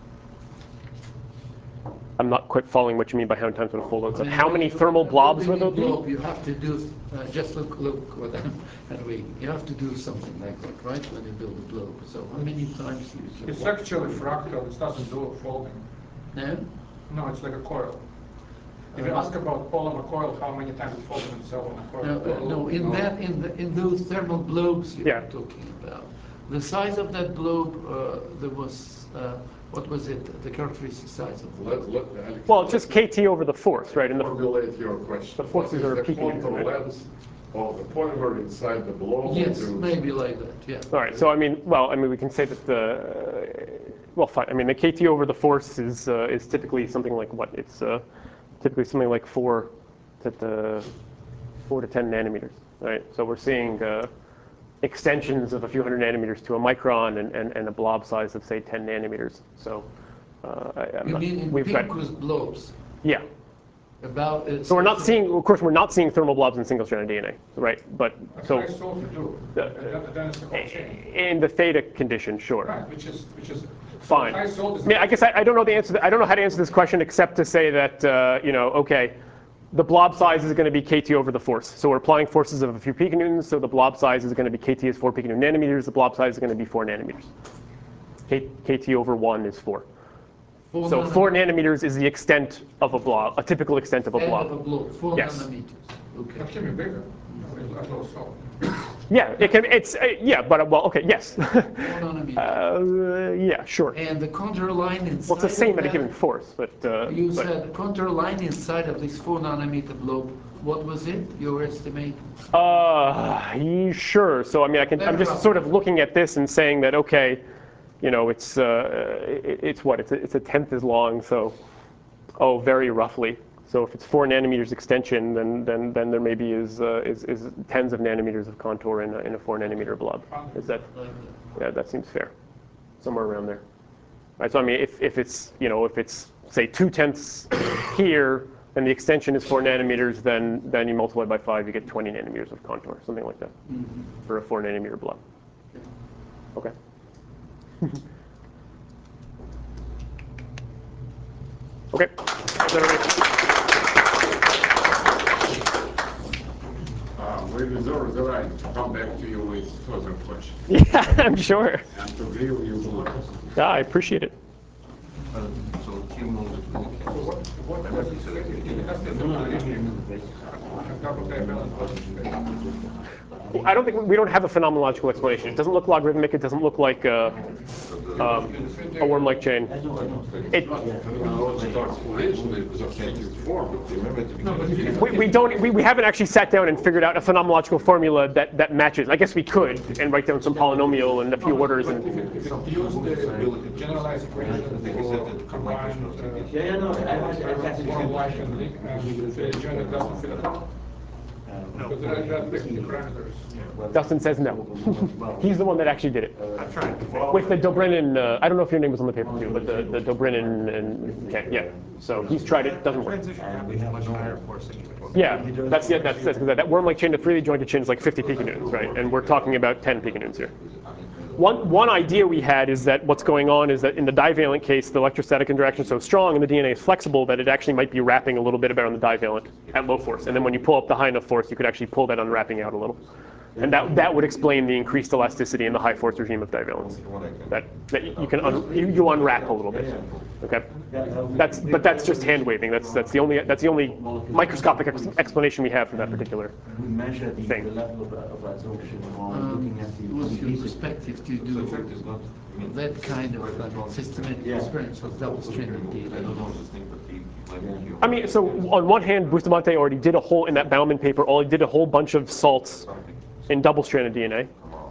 Speaker 1: I'm not quite following what you mean by how many times would it fold on
Speaker 5: I
Speaker 1: itself.
Speaker 5: mean,
Speaker 1: How many thermal blobs will there
Speaker 5: building a globe,
Speaker 1: be?
Speaker 5: you have to do, uh, just look, look what I'm reading. You have to do something like that, right, when you build a globe. So how many times you can...
Speaker 3: It's actually fractal, it doesn't do folding.
Speaker 5: No?
Speaker 3: No, it's like a coil. If you
Speaker 5: Uh,
Speaker 3: ask about polymer coil, how many times it folds in itself on a coil?
Speaker 5: No, uh, no, in that, in the, in those thermal globes you're
Speaker 1: Yeah.
Speaker 5: talking about, the size of that globe, uh, there was, uh, what was it, the characteristic size of the
Speaker 4: Let,
Speaker 5: globe?
Speaker 4: let, Alex,
Speaker 1: Well, it's just K T over the force, right? And the,
Speaker 4: formulate your question.
Speaker 1: the forces
Speaker 4: What
Speaker 1: are
Speaker 4: is the
Speaker 1: peaking,
Speaker 4: contour
Speaker 1: right?
Speaker 4: length of the polymer inside the blob?
Speaker 5: Yes,
Speaker 4: to-
Speaker 5: maybe like that, yeah.
Speaker 1: all right. So I mean, well, I mean, we can say that the uh, well, fine. I mean, the K T over the force is uh, is typically something like what? It's uh, typically something like four to the four to ten nanometers, right? So we're seeing uh, extensions of a few hundred nanometers to a micron and, and, and a blob size of say ten nanometers. So uh, I, I'm
Speaker 5: You
Speaker 1: not,
Speaker 5: mean in
Speaker 1: we've got
Speaker 5: Pinkus blobs,
Speaker 1: yeah.
Speaker 5: about... uh,
Speaker 1: So we're not seeing, of course, we're not seeing thermal blobs in single-stranded D N A, right? But so
Speaker 3: I saw you do,
Speaker 1: The-
Speaker 3: and then, then it's the whole chain.
Speaker 1: in the theta condition, sure.
Speaker 3: Right, which is, which is.
Speaker 1: Fine.
Speaker 3: High salt is.
Speaker 1: I mean, I guess I, I don't know the answer. To, I don't know how to answer this question except to say that uh, you know, okay, the blob size is going to be K T over the force. So we're applying forces of a few piconewtons. So the blob size is going to be K T is four piconewton nanometers. The blob size is going to be four nanometers. K, KT over one is four.
Speaker 5: Four
Speaker 1: So
Speaker 5: nanometers.
Speaker 1: four nanometers is the extent of a blob, a typical extent of a
Speaker 5: End of a
Speaker 1: blob.
Speaker 5: blob, four
Speaker 1: Yes.
Speaker 5: nanometers. Okay.
Speaker 3: It can be bigger, at low salt.
Speaker 1: Yeah, it can. It's uh, yeah, but uh, well, okay, yes.
Speaker 5: Four nanometers.
Speaker 1: uh, yeah, sure.
Speaker 5: And the contour line inside
Speaker 1: Well, it's the same
Speaker 5: of
Speaker 1: at a
Speaker 5: that,
Speaker 1: given force, but uh,
Speaker 5: you
Speaker 1: but,
Speaker 5: said contour line inside of this four nanometer blob, what was it, your estimate?
Speaker 1: Uh, ye- sure. So I mean, I can. I'm just sort of looking at this and saying that okay, you know, it's uh, it, it's what it's a, it's a tenth as long. So, oh, very roughly. So if it's four nanometers extension, then then then there maybe is uh, is, is tens of nanometers of contour in a, in a four nanometer blob. Is that?
Speaker 5: Like
Speaker 1: Yeah, that seems fair. Somewhere around there. Right. So I mean, if if it's you know if it's say two tenths here, and the extension is four nanometers, then then you multiply by five, you get twenty nanometers of contour, something like that,
Speaker 5: mm-hmm.
Speaker 1: for a four nanometer blob. Okay. Okay. Thanks, everybody.
Speaker 4: Uh, we reserve the right to come back to you with further questions
Speaker 1: Yeah, I'm sure.
Speaker 4: and to grill you more.
Speaker 1: Yeah, I appreciate it.
Speaker 9: Uh, So Kim knows it really
Speaker 3: So what, what was it, so it it has to do with double divalent voltage.
Speaker 1: I don't think we don't have a phenomenological explanation. It doesn't look logarithmic. It doesn't look like uh, um, a worm-like chain. It,
Speaker 4: Phenomenological explanation is just changing form, but remember to begin
Speaker 1: we, we don't. We, we haven't actually sat down and figured out a phenomenological formula that, that matches. I guess we could and write down some polynomial and a few orders and.
Speaker 3: If it, if it used the generalized equation for combined, uh,
Speaker 7: Yeah, yeah, no, I, I, I,
Speaker 3: warm light and leak, and the agenda doesn't fit at all. Because there are, there are the parameters.
Speaker 1: Dustin says no. He's the one that actually did it.
Speaker 6: I'm trying.
Speaker 1: With the Dobrynin, uh, I don't know if your name was on the paper too, but the, the Dobrynin and yeah, yeah. So he's tried it, doesn't work.
Speaker 6: Transition happens much higher forcing.
Speaker 1: Yeah, that's yeah, that's, that's that, that worm-like chain to freely jointed chin is like fifty piconewtons, right? And we're talking about ten piconewtons here. One one idea we had is that what's going on is that in the divalent case, the electrostatic interaction is so strong and the D N A is flexible that it actually might be wrapping a little bit about on the divalent at low force. And then when you pull up the high enough force, you could actually pull that unwrapping out a little. And that that would explain the increased elasticity in the high force regime of divalence. That that you can un, you, you unwrap a little bit. Okay. That's but that's just hand waving. That's that's the only that's the only microscopic ex explanation we have for that particular
Speaker 7: we measure the,
Speaker 1: thing.
Speaker 7: the level of, of absorption while
Speaker 5: Um,
Speaker 7: looking at the
Speaker 5: what's your
Speaker 7: the-
Speaker 5: perspective to
Speaker 9: The
Speaker 5: do
Speaker 9: effect is not, I mean,
Speaker 5: that kind of uh, systematic
Speaker 7: Yeah.
Speaker 5: experience with double-stranded D N A?
Speaker 9: I don't know this thing, but he, he might be here.
Speaker 1: I mean, so on one hand, Bustamante already did a whole in that Bauman paper. All he did a whole bunch of salts in double-stranded D N A.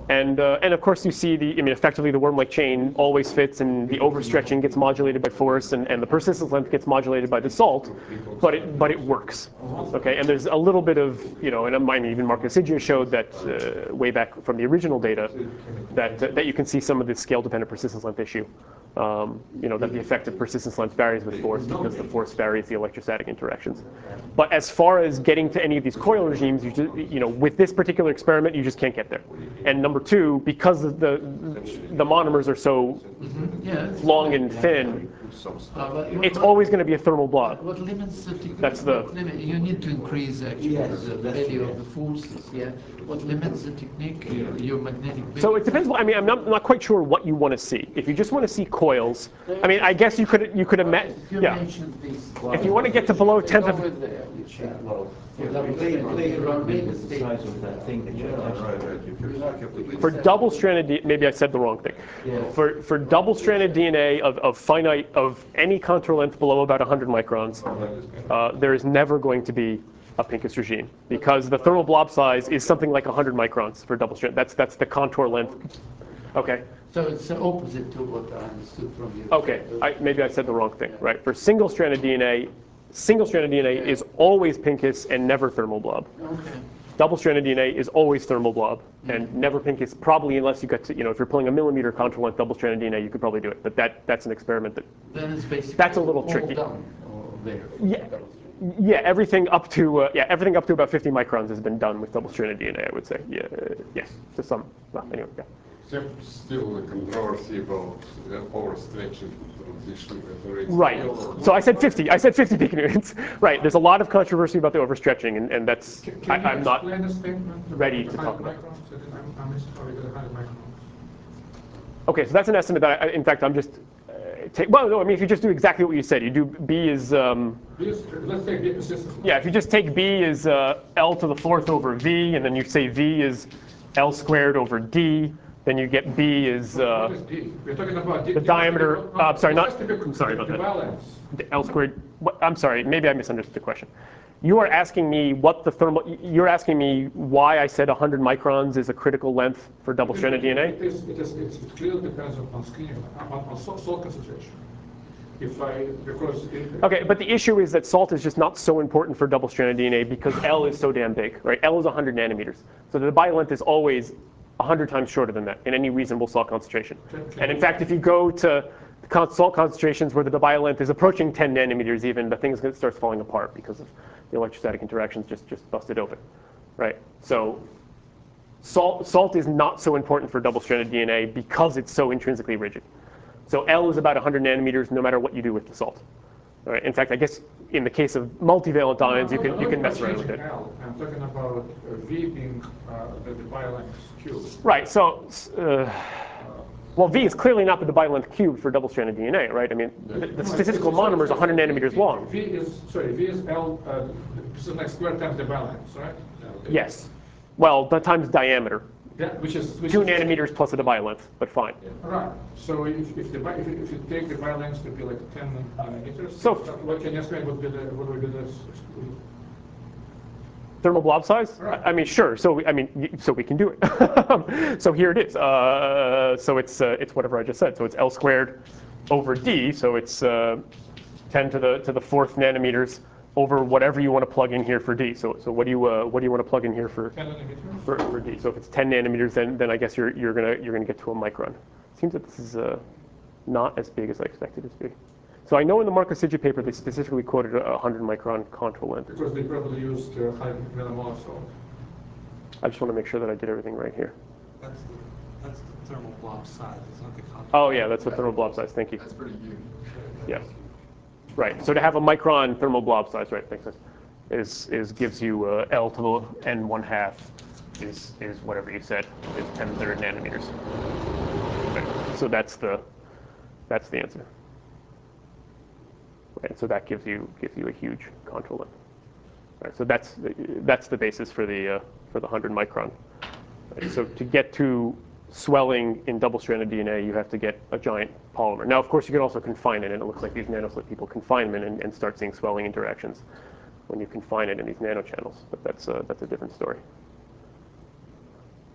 Speaker 1: And, uh, and of course you see the, I mean, effectively the worm-like chain always fits, and the overstretching gets modulated by force, and, and the persistence length gets modulated by the salt, but it, but it works. Okay, and there's a little bit of, you know, and I mean, even Marco Siggia showed that uh, way back from the original data, that, that you can see some of the scale-dependent persistence length issue. Um, you know, that the effective persistence length varies with force because the force varies the electrostatic interactions. But as far as getting to any of these coil regimes, you, just, you know, with this particular experiment, you just can't get there. And number two, because the the, the monomers are so
Speaker 5: Yeah,
Speaker 1: long and thin,
Speaker 5: Uh, but what-
Speaker 1: it's
Speaker 5: what-
Speaker 1: always going to be a thermal blob.
Speaker 5: What limits the technique?
Speaker 1: That's the-
Speaker 5: what limit, you need to increase actually
Speaker 7: Yes,
Speaker 5: the
Speaker 7: that's
Speaker 5: value
Speaker 7: true.
Speaker 5: of the forces. Yeah. What limits the technique? Your, your magnetic.
Speaker 1: So it depends. What, I mean, I'm not, I'm not quite sure what you want to see. If you just want to see coils, I mean, I guess you could you could imagine.
Speaker 5: You
Speaker 1: Yeah.
Speaker 5: mentioned this.
Speaker 1: If you want to get to below tenth
Speaker 5: Go
Speaker 1: of
Speaker 5: with there, which, uh,
Speaker 7: Well,
Speaker 5: for
Speaker 7: yeah,
Speaker 5: double
Speaker 7: play,
Speaker 5: strand,
Speaker 7: play
Speaker 5: you
Speaker 7: around
Speaker 5: run
Speaker 7: with
Speaker 5: Vegas
Speaker 7: the
Speaker 5: state.
Speaker 7: size of that thing that you're touching.
Speaker 9: Right, right, you have, you have to.
Speaker 1: For double-stranded D N A, maybe I said the wrong thing.
Speaker 7: Yeah.
Speaker 1: For for double-stranded D N A of, of finite of any contour length below about one hundred microns, uh, there is never going to be a Pincus regime because the thermal blob size is something like one hundred microns for double-strand. That's that's the contour length. Okay.
Speaker 5: So it's the opposite to what I understood from you.
Speaker 1: Okay. I, maybe I said the wrong thing. Right. For single-stranded D N A, single-stranded D N A is always Pincus and never thermal blob.
Speaker 5: Okay.
Speaker 1: Double-stranded D N A is always thermal blob and never Pincus, probably unless you get to, you know, if you're pulling a millimeter contour length double-stranded D N A, you could probably do it. But that that's an experiment that,
Speaker 5: Then it's basically
Speaker 1: That's a little
Speaker 5: all
Speaker 1: tricky.
Speaker 5: done or there.
Speaker 1: yeah, yeah, everything up to, uh, yeah, everything up to about fifty microns has been done with double-stranded D N A, I would say. Yeah, uh, yes, to some, well, anyway, yeah.
Speaker 4: Except still the controversy about the overstretching transition at the rate
Speaker 1: Right.
Speaker 4: scale.
Speaker 1: So I said fifty. I said fifty piconewtons. Right. There's a lot of controversy about the overstretching, and, and that's
Speaker 3: Can
Speaker 1: I,
Speaker 3: can you
Speaker 1: I'm not.
Speaker 3: explain the statement?
Speaker 1: ready to
Speaker 3: about
Speaker 1: talk
Speaker 3: one
Speaker 1: about.
Speaker 3: hundred microns? I didn't- I'm- I'm missing how we got one hundred microns.
Speaker 1: Okay, so that's an estimate that, I, in fact, I'm just uh, take. Well, no, I mean, if you just do exactly what you said, you do B is. Um,
Speaker 3: This- Let's take the persistence.
Speaker 1: yeah, if you just take B is uh, L to the fourth over V, and then you say V is L squared over D, then you get B is. Uh,
Speaker 3: What is D? We're talking about D-
Speaker 1: the
Speaker 3: D-
Speaker 1: diameter-
Speaker 3: no,
Speaker 1: uh, I'm sorry,
Speaker 3: it
Speaker 1: not-
Speaker 3: has to be
Speaker 1: I'm sorry about
Speaker 3: the
Speaker 1: that.
Speaker 3: balance.
Speaker 1: L squared. What, I'm sorry, maybe I misunderstood the question. You are asking me what the thermal. You're asking me why I said one hundred microns is a critical length for double-stranded D N A.
Speaker 3: It is, it is, it's- it clearly depends on screening, on, on salt salt concentration. If I, because. it-
Speaker 1: Okay, but the issue is that salt is just not so important for double-stranded D N A because L is so damn big, right? L is one hundred nanometers. So the debye length is always one hundred times shorter than that in any reasonable salt concentration. And in fact, if you go to con- salt concentrations where the debye length is approaching ten nanometers even, the thing is going to start falling apart because of the electrostatic interactions just, just busted open, right? So salt, salt is not so important for double-stranded D N A because it's so intrinsically rigid. So L is about one hundred nanometers no matter what you do with the salt. All right. In fact, I guess in the case of multivalent ions, you can you can mess around with it.
Speaker 3: I'm talking about uh, V being uh, the debye length cube.
Speaker 1: Right. So, uh, well, V is clearly not the debye length cubed for double-stranded D N A, right? I mean, the, the statistical monomer is one hundred nanometers long.
Speaker 3: V is, sorry, V is L, uh, this is like square times debye length, right?
Speaker 1: Yes. Well, the times diameter.
Speaker 3: Yeah, which is. Which
Speaker 1: Two
Speaker 3: is,
Speaker 1: nanometers plus a debye length, but fine.
Speaker 3: Right. So if, if the bi- if, you- if you take the debye length to be like ten nanometers,
Speaker 1: So-
Speaker 3: what can you explain? What would be the what would be the
Speaker 1: Thermal blob size?
Speaker 3: Right.
Speaker 1: I mean, sure. So we- I mean, y- so we can do it. So here it is. Uh, so it's uh, it's whatever I just said. So it's L squared over D. So it's uh, ten to the to the fourth nanometers over whatever you want to plug in here for D. So so what do you uh, what do you want to plug in here for
Speaker 3: ten nanometers?
Speaker 1: for, for D? So if it's ten nanometers, then then I guess you're you're gonna you're gonna get to a micron. Seems that this is uh, not as big as I expected it to be. So I know in the Marco Siggia paper they specifically quoted a one hundred micron contour length.
Speaker 3: Because they probably used uh, high millimole salt.
Speaker 1: I just want to make sure that I did everything right here.
Speaker 6: That's the, that's the thermal blob size, it's not the contour.
Speaker 1: Oh yeah, that's the thermal blob size. Thank you.
Speaker 10: That's pretty huge.
Speaker 1: Yeah. Right. So to have a micron thermal blob size, right, makes sense, is is gives you uh, L to the n one half is is whatever you said is ten third nanometers. Right. So that's the that's the answer. Right. So that gives you gives you a huge contour length. Right. So that's that's the basis for the uh, for the one hundred micron. Right. So to get to swelling in double-stranded D N A, you have to get a giant polymer. Now, of course, you can also confine it, and it looks like these nanoslit people confine them and, and start seeing swelling interactions when you confine it in these nanochannels. But that's uh, that's a different story.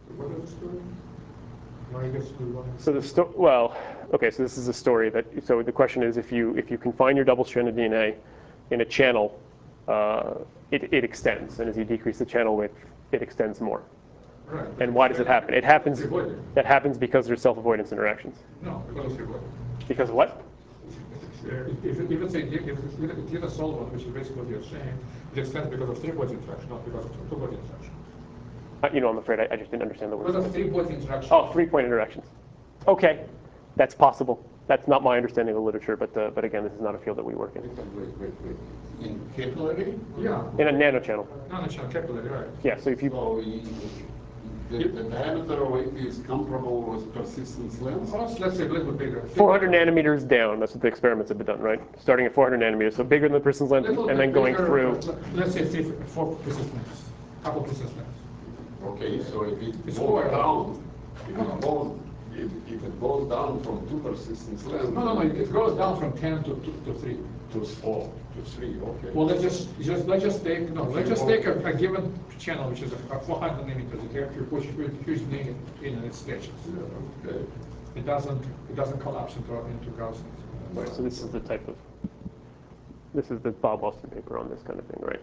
Speaker 3: What is the story? Why I guess we want to-
Speaker 1: So the sto- well, okay. So this is a story that. So the question is, if you if you confine your double-stranded D N A in a channel, uh, it it extends, and as you decrease the channel width, it extends more.
Speaker 3: Right.
Speaker 1: And why does it happen? It happens.
Speaker 3: It's avoided.
Speaker 1: That happens because there's self-avoidance interactions.
Speaker 3: No, because of avoided.
Speaker 1: Because of what?
Speaker 3: If, if, if it's a, if it's, if it's a solvent, which is basically what you're saying, it extends because of three-body interaction, not because of two-body interaction.
Speaker 1: Uh, you know, I'm afraid I, I just didn't understand the
Speaker 3: Because
Speaker 1: word.
Speaker 3: of three-body interaction.
Speaker 1: Oh, three-point interactions. Okay, that's possible. That's not my understanding of the literature, but uh, but again, this is not a field that we work in.
Speaker 4: Wait, wait, wait. In capillary?
Speaker 3: Yeah.
Speaker 1: In a nanochannel.
Speaker 3: Non-channel capillary, right.
Speaker 1: Yeah. So if you
Speaker 4: So i- the, the diameter of it is comparable with persistence length?
Speaker 3: Well, let's say a little bit bigger.
Speaker 1: four hundred nanometers down, that's what the experiments have been done, right? Starting at four hundred nanometers, so bigger than the person's length,
Speaker 3: Little
Speaker 1: and
Speaker 3: bit
Speaker 1: then going
Speaker 3: bigger,
Speaker 1: through.
Speaker 3: Let's say three, four persistence, couple persistence.
Speaker 4: Okay, so if it
Speaker 3: It's
Speaker 4: goes
Speaker 3: four.
Speaker 4: down, if it goes, if, if it goes down from two persistence length.
Speaker 3: No, no, no, it goes down from ten to, to, to three.
Speaker 4: To four, to three, okay.
Speaker 3: Well, let's just, just, let's just take, no, let's just take a, a given channel, which is a, a four hundred nanometers, you have to push huge needle in and it stretches.
Speaker 4: Yeah, okay.
Speaker 3: It doesn't, it doesn't collapse into, into Gaussian.
Speaker 1: Right, so this is the type of, this is the Bob Austin paper on this kind of thing, right?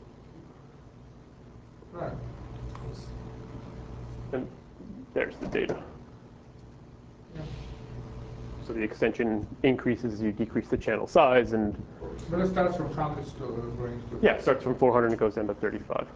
Speaker 3: Right.
Speaker 1: And there's the data.
Speaker 3: Yeah.
Speaker 1: So the extension increases as you decrease the channel size, and
Speaker 3: But it starts from hundreds to uh, going to.
Speaker 1: yeah, it starts from four hundred and it goes down to thirty-five.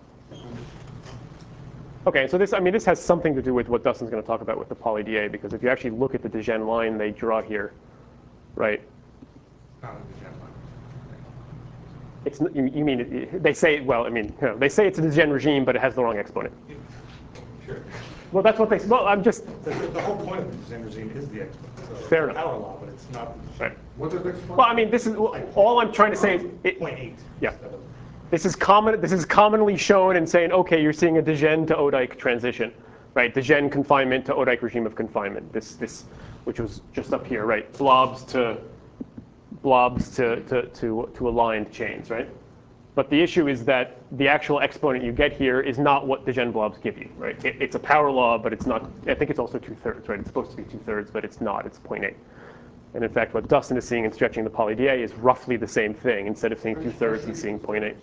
Speaker 1: Okay, so this, I mean, this has something to do with what Dustin's going to talk about with the poly D A, because if you actually look at the de Gennes line they draw here, right?
Speaker 3: Not in the jet line.
Speaker 1: It's you, you mean it, they say well, I mean, you know, they say it's a de Gennes regime, but it has the wrong exponent.
Speaker 6: Sure.
Speaker 1: Well, that's what they. Well, I'm just
Speaker 6: The, the whole point of the Zen regime is the exponent. So
Speaker 1: Fair
Speaker 6: it's
Speaker 1: enough.
Speaker 6: power law, but it's not
Speaker 1: right.
Speaker 3: What is the exponent?
Speaker 1: Well, I mean, this is all I'm trying to say is it,
Speaker 6: point eight.
Speaker 1: yeah.
Speaker 6: instead of-
Speaker 1: This is common. This is commonly shown in saying, okay, you're seeing a de Gennes to Odijk transition, right? De Gennes confinement to Odijk regime of confinement. This, this, which was just up here, right? Blobs to blobs to to to, to aligned chains, right? But the issue is that the actual exponent you get here is not what de Gennes blobs give you, right? It, it's a power law, but it's not. I think it's also two thirds, right? It's supposed to be two thirds, but it's not. It's zero point eight. And in fact, what Dustin is seeing in stretching the poly D A is roughly the same thing. Instead of seeing two thirds, he's seeing zero point eight.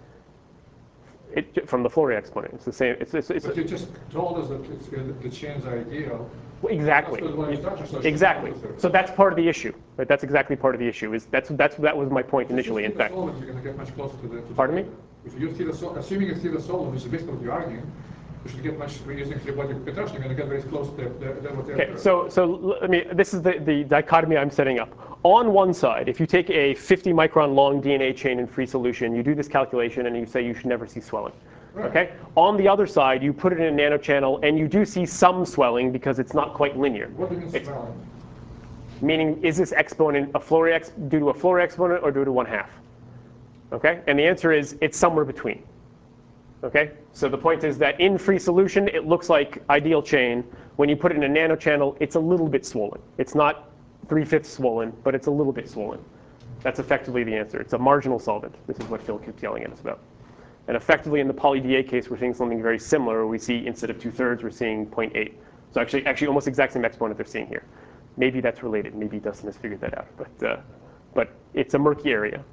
Speaker 1: It, from the Fourier exponent, it's the same. It's, it's, it's
Speaker 3: But you just told us that it's, uh, the chains are ideal.
Speaker 1: exactly,
Speaker 3: That's what the instruction says.
Speaker 1: exactly. So that's part of the issue. Right? That's exactly part of the issue. Is that's that's that was my point initially. In fact,
Speaker 3: You're going to get much closer to the. To
Speaker 1: Pardon
Speaker 3: the,
Speaker 1: me?
Speaker 3: If you see the sol- assuming you see the solvent, which is basically what you're arguing, you should get much. We're using three-body interaction. You're going to get very close to the, the, the what they're.
Speaker 1: okay. So so let me. This is the the dichotomy I'm setting up. On one side, if you take a fifty micron long D N A chain in free solution, you do this calculation and you say you should never see swelling.
Speaker 3: Right.
Speaker 1: Okay. On the other side, you put it in a nanochannel and you do see some swelling because it's not quite linear.
Speaker 3: What do you mean
Speaker 1: It's-
Speaker 3: swelling?
Speaker 1: Meaning, is this exponent a Fourier ex due to a Fourier exponent or due to one half? Okay. And the answer is it's somewhere between. Okay. So the point is that in free solution, it looks like ideal chain. When you put it in a nanochannel, it's a little bit swollen. It's not three-fifths swollen, but it's a little bit swollen. That's effectively the answer. It's a marginal solvent. This is what Phil keeps yelling at us about. And effectively, in the poly D A case, we're seeing something very similar. Where we see instead of two thirds, we're seeing zero point eight. So actually, actually, almost exact same exponent they're seeing here. Maybe that's related. Maybe Dustin has figured that out. But uh, but it's a murky area.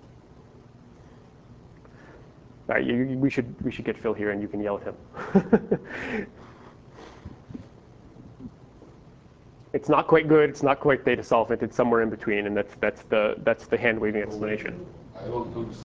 Speaker 1: All right, you, you, we should we should get Phil here, and you can yell at him. It's not quite good. It's not quite theta solvent. It's somewhere in between, and that's that's the that's the hand waving explanation.
Speaker 4: I don't understand